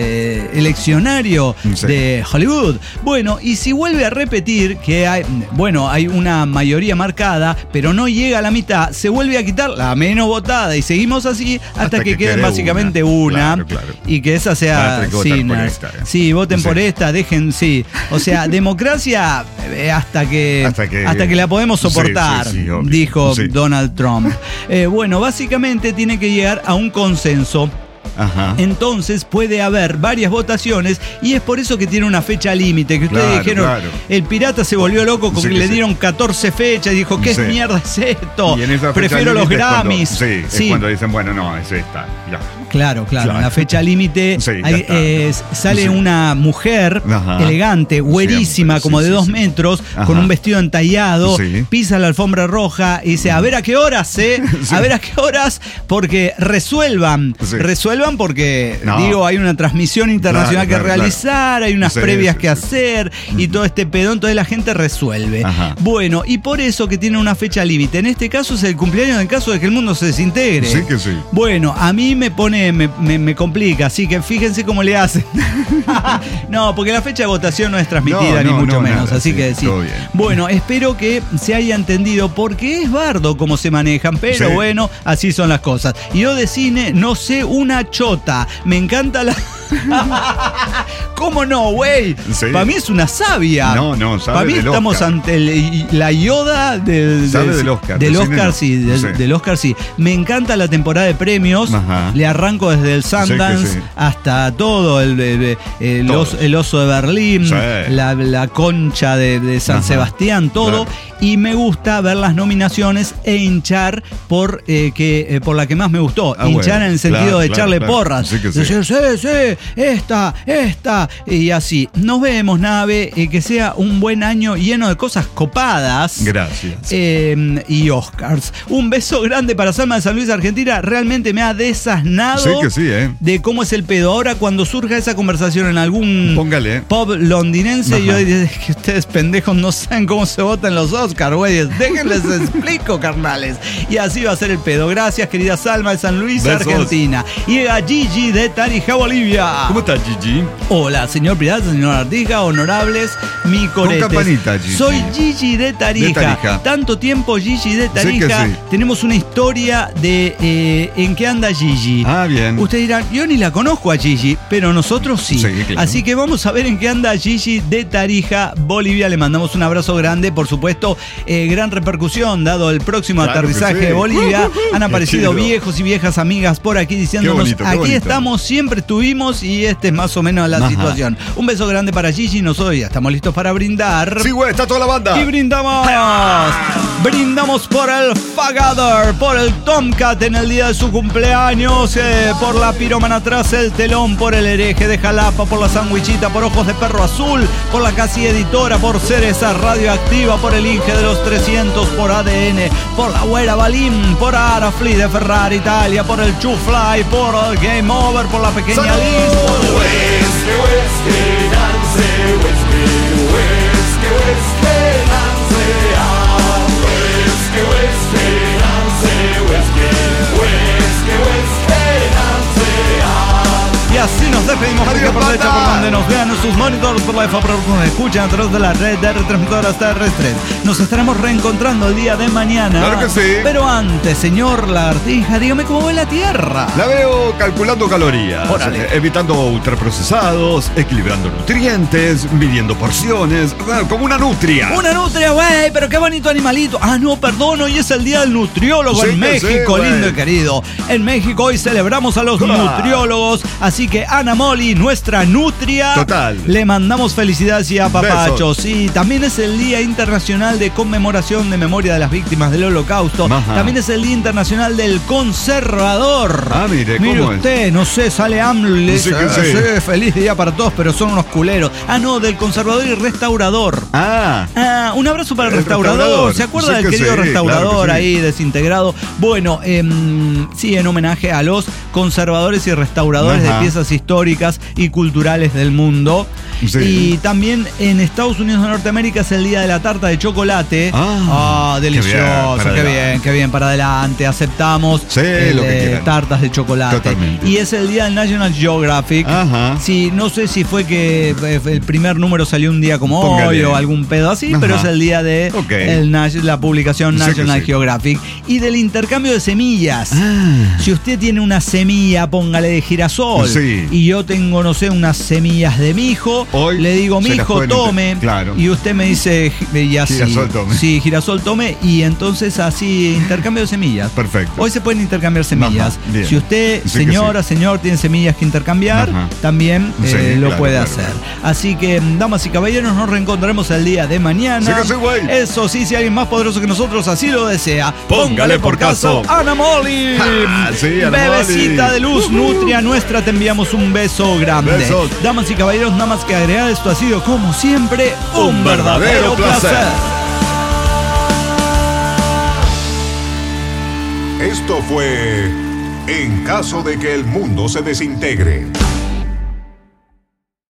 el leccionario Sí. de Hollywood. Bueno, y si vuelve a repetir que hay, bueno, hay una mayoría marcada, pero no llega a la mitad, se vuelve a quitar la menos votada y seguimos así hasta, Hasta que, que quede quede básicamente una, una. Claro, claro. y que esa Van a sea tener que votar por Sinners. esta, eh. Sí, voten Sí. por esta, dejen, sí. O sea, democracia eh, hasta que Hasta que- hasta que la podemos soportar, Sí, sí, sí, obvio. dijo Sí. Donald Trump. Eh, bueno, básicamente tiene que llegar a un consenso. Ajá. Entonces puede haber varias votaciones y es por eso que tiene una fecha límite. Que ustedes Claro, dijeron, claro. el pirata se volvió loco porque Sí, que le sí. dieron catorce fechas. Dijo, ¿qué Sí. mierda es esto? Y en esa fecha Prefiero los límite es cuando- Grammys. sí, es Sí. cuando dicen, bueno, no, es esta. Ya. Claro, claro, Claro. en la fecha límite Sí, ya hay, está. eh, sale Sí. una mujer Ajá. elegante, güerísima, Siempre, como sí, de sí, dos sí. metros, Ajá. con un vestido entallado, Sí. pisa la alfombra roja y dice, a ver a qué horas, ¿eh? Sí. A ver a qué horas, porque resuelvan, Sí. resuelvan porque, No. digo, hay una transmisión internacional Claro, que claro, realizar, hay unas Sí, previas sí, que sí. hacer y todo este pedo, entonces la gente resuelve. Ajá. Bueno, y por eso que tiene una fecha límite. En este caso es el cumpleaños en caso de que el mundo se desintegre. Sí que sí. Bueno, a mí me pone, me, me- me complica, así que fíjense cómo le hacen. No, porque la fecha de votación no es transmitida, No, ni no, mucho no, menos, nada, así sí, que sí. todo bien. Bueno, espero que se haya entendido, porque es bardo cómo se manejan, pero Sí. bueno, así son las cosas. Y yo de cine no sé una chota, me encanta la... ¿Cómo no, güey? Sí. Para mí es una sabia. No, no, sabe Para mí del estamos Oscar. ante el- la Yoda del, Sabe del Oscar, Del del Oscar, cine no. sí, del, Sí. del Oscar, sí. Me encanta la temporada de premios. Ajá. Le arranco desde el Sundance Sí que sí. hasta todo, el, el- el Todos. os- el oso de Berlín, Sí. la, la concha de, de San Ajá. Sebastián, todo. Claro. Y me gusta ver las nominaciones e hinchar por, eh, que, eh, por la que más me gustó. Ah, hinchar bueno. en el sentido Claro, de claro, echarle claro. porras. Sí que sí. Decir, sí, sí, esta, esta, y así. Nos vemos, nave, eh, que sea un buen año lleno de cosas copadas. Gracias. Eh, y Oscars. Un beso grande para Salma de San Luis, Argentina. Realmente me ha desasnado Sí que sí, ¿eh? de cómo es el pedo. Ahora, cuando surja esa conversación en algún Póngale. pub londinense, Ajá. yo diré, es que ustedes pendejos no saben cómo se votan los Oscars, güeyes. Déjenles explico, carnales. Y así va a ser el pedo. Gracias, querida Salma de San Luis, Besos. Argentina. Y a Gigi de Tarija, Bolivia. ¿Cómo estás, Gigi? Hola, señor Pirata, señor Artija, honorables mi coretes. campanita, Gigi. Soy Gigi de Tarija. De Tarija. Tanto tiempo Gigi de Sí que Tarija. sí. Tenemos una historia de eh, en qué anda Gigi. Ah, bien. Ustedes dirán, yo ni la conozco a Gigi, pero nosotros sí. Sí, claro. Así que vamos a ver en qué anda Gigi de Tarija, Bolivia. Le mandamos un abrazo grande, por supuesto. Eh, gran repercusión, dado el próximo Claro que aterrizaje sí. de Bolivia. Han Qué aparecido chido. viejos y viejas amigas por aquí diciéndonos, bonito, qué aquí bonito. estamos, siempre estuvimos y este es más o menos la Ajá. situación. Un beso grande para Gigi. Nosotros ya estamos listos para brindar. Sí, güey, está toda la banda. Y brindamos. Brindamos por el Fagador, por el Tomcat en el día de su cumpleaños, eh, por la piromana tras el telón, por el hereje de Jalapa, por la sandwichita, por Ojos de Perro Azul, por la Casi Editora, por Cereza Radioactiva, por el Inge de los trescientos, por A D N, por la Güera Balín, por Arafli de Ferrari Italia, por el Chufly, por el Game Over, por la Pequeña Liz, por Y así nos despedimos. Adiós, Por derecha, banda. por donde nos vean en sus monitores, por la F A, por donde nos escuchan a través de la red de retransmitoras terrestres. Nos estaremos reencontrando el día de mañana. Claro que sí. Pero antes, señor Lagartija, dígame cómo va la Tierra. La veo calculando calorías, Órale. eh, evitando ultraprocesados, equilibrando nutrientes, midiendo porciones, ah, como una nutria. Una nutria, güey, pero qué bonito animalito. Ah, no, perdón, hoy es el día del nutriólogo Sí en que sí, México, güey. lindo y querido. En México hoy celebramos a los Ah. nutriólogos, así que Ana Moli, nuestra nutria, Total. le mandamos felicidades y apapachos. Besos. Sí, también es el Día Internacional de Conmemoración de Memoria de las Víctimas del Holocausto. Ajá. También es el Día Internacional del Conservador. Ah, mire, Mire ¿cómo es? usted, no sé, sale AMLO y le dice, Sí que "Ah, sí. sí, feliz día para todos, pero son unos culeros". Ah, no, del conservador y restaurador. Ah, Ah, un abrazo para el, El restaurador. restaurador. ¿Se acuerda Sí del que querido sí, restaurador claro que sí. ahí desintegrado? Bueno, em, sí, en homenaje a los conservadores y restauradores Ajá. de piezas históricas y culturales del mundo. Sí. Y también en Estados Unidos de Norteamérica es el día de la tarta de chocolate. Ah, Ah, delicioso, qué bien, para qué bien, adelante. qué bien, para adelante. Aceptamos Sí, el, lo que eh, quieran. tartas de chocolate. Totalmente. Y es el día del National Geographic. Ajá. Sí, no sé si fue que eh, el primer número salió un día como Póngale. hoy o algún pedo así, Ajá. pero es el día de Ok. el Nas- la publicación Sé que National sí. Geographic y del intercambio de semillas. Ah. Si usted tiene una semilla, póngale de girasol. Sí. Y yo tengo, no sé, unas semillas de mijo. Hoy le digo, se las mijo, pueden tome. inter- claro. Y usted me dice, y así. Girasol tome. Sí, girasol tome. Y entonces así, intercambio de semillas. Perfecto. Hoy se pueden intercambiar semillas. Ajá, bien. Si usted, Sí que señora, señor, tiene semillas que intercambiar, Ajá. también Sí, eh, lo claro, puede claro, hacer. claro. Así que, damas y caballeros, nos reencontraremos el día de mañana. Sí que sí, güey. Eso sí, si alguien más poderoso que nosotros así lo desea, Póngale por caso. Ana Molly. Ah, sí, Ana Bebecita Molly. de luz, nutria nuestra, te enviamos un beso grande. Besos. Damas y caballeros, nada más que agregar, esto ha sido como siempre un, Un verdadero verdadero placer. placer. Esto fue En caso de que el mundo se desintegre.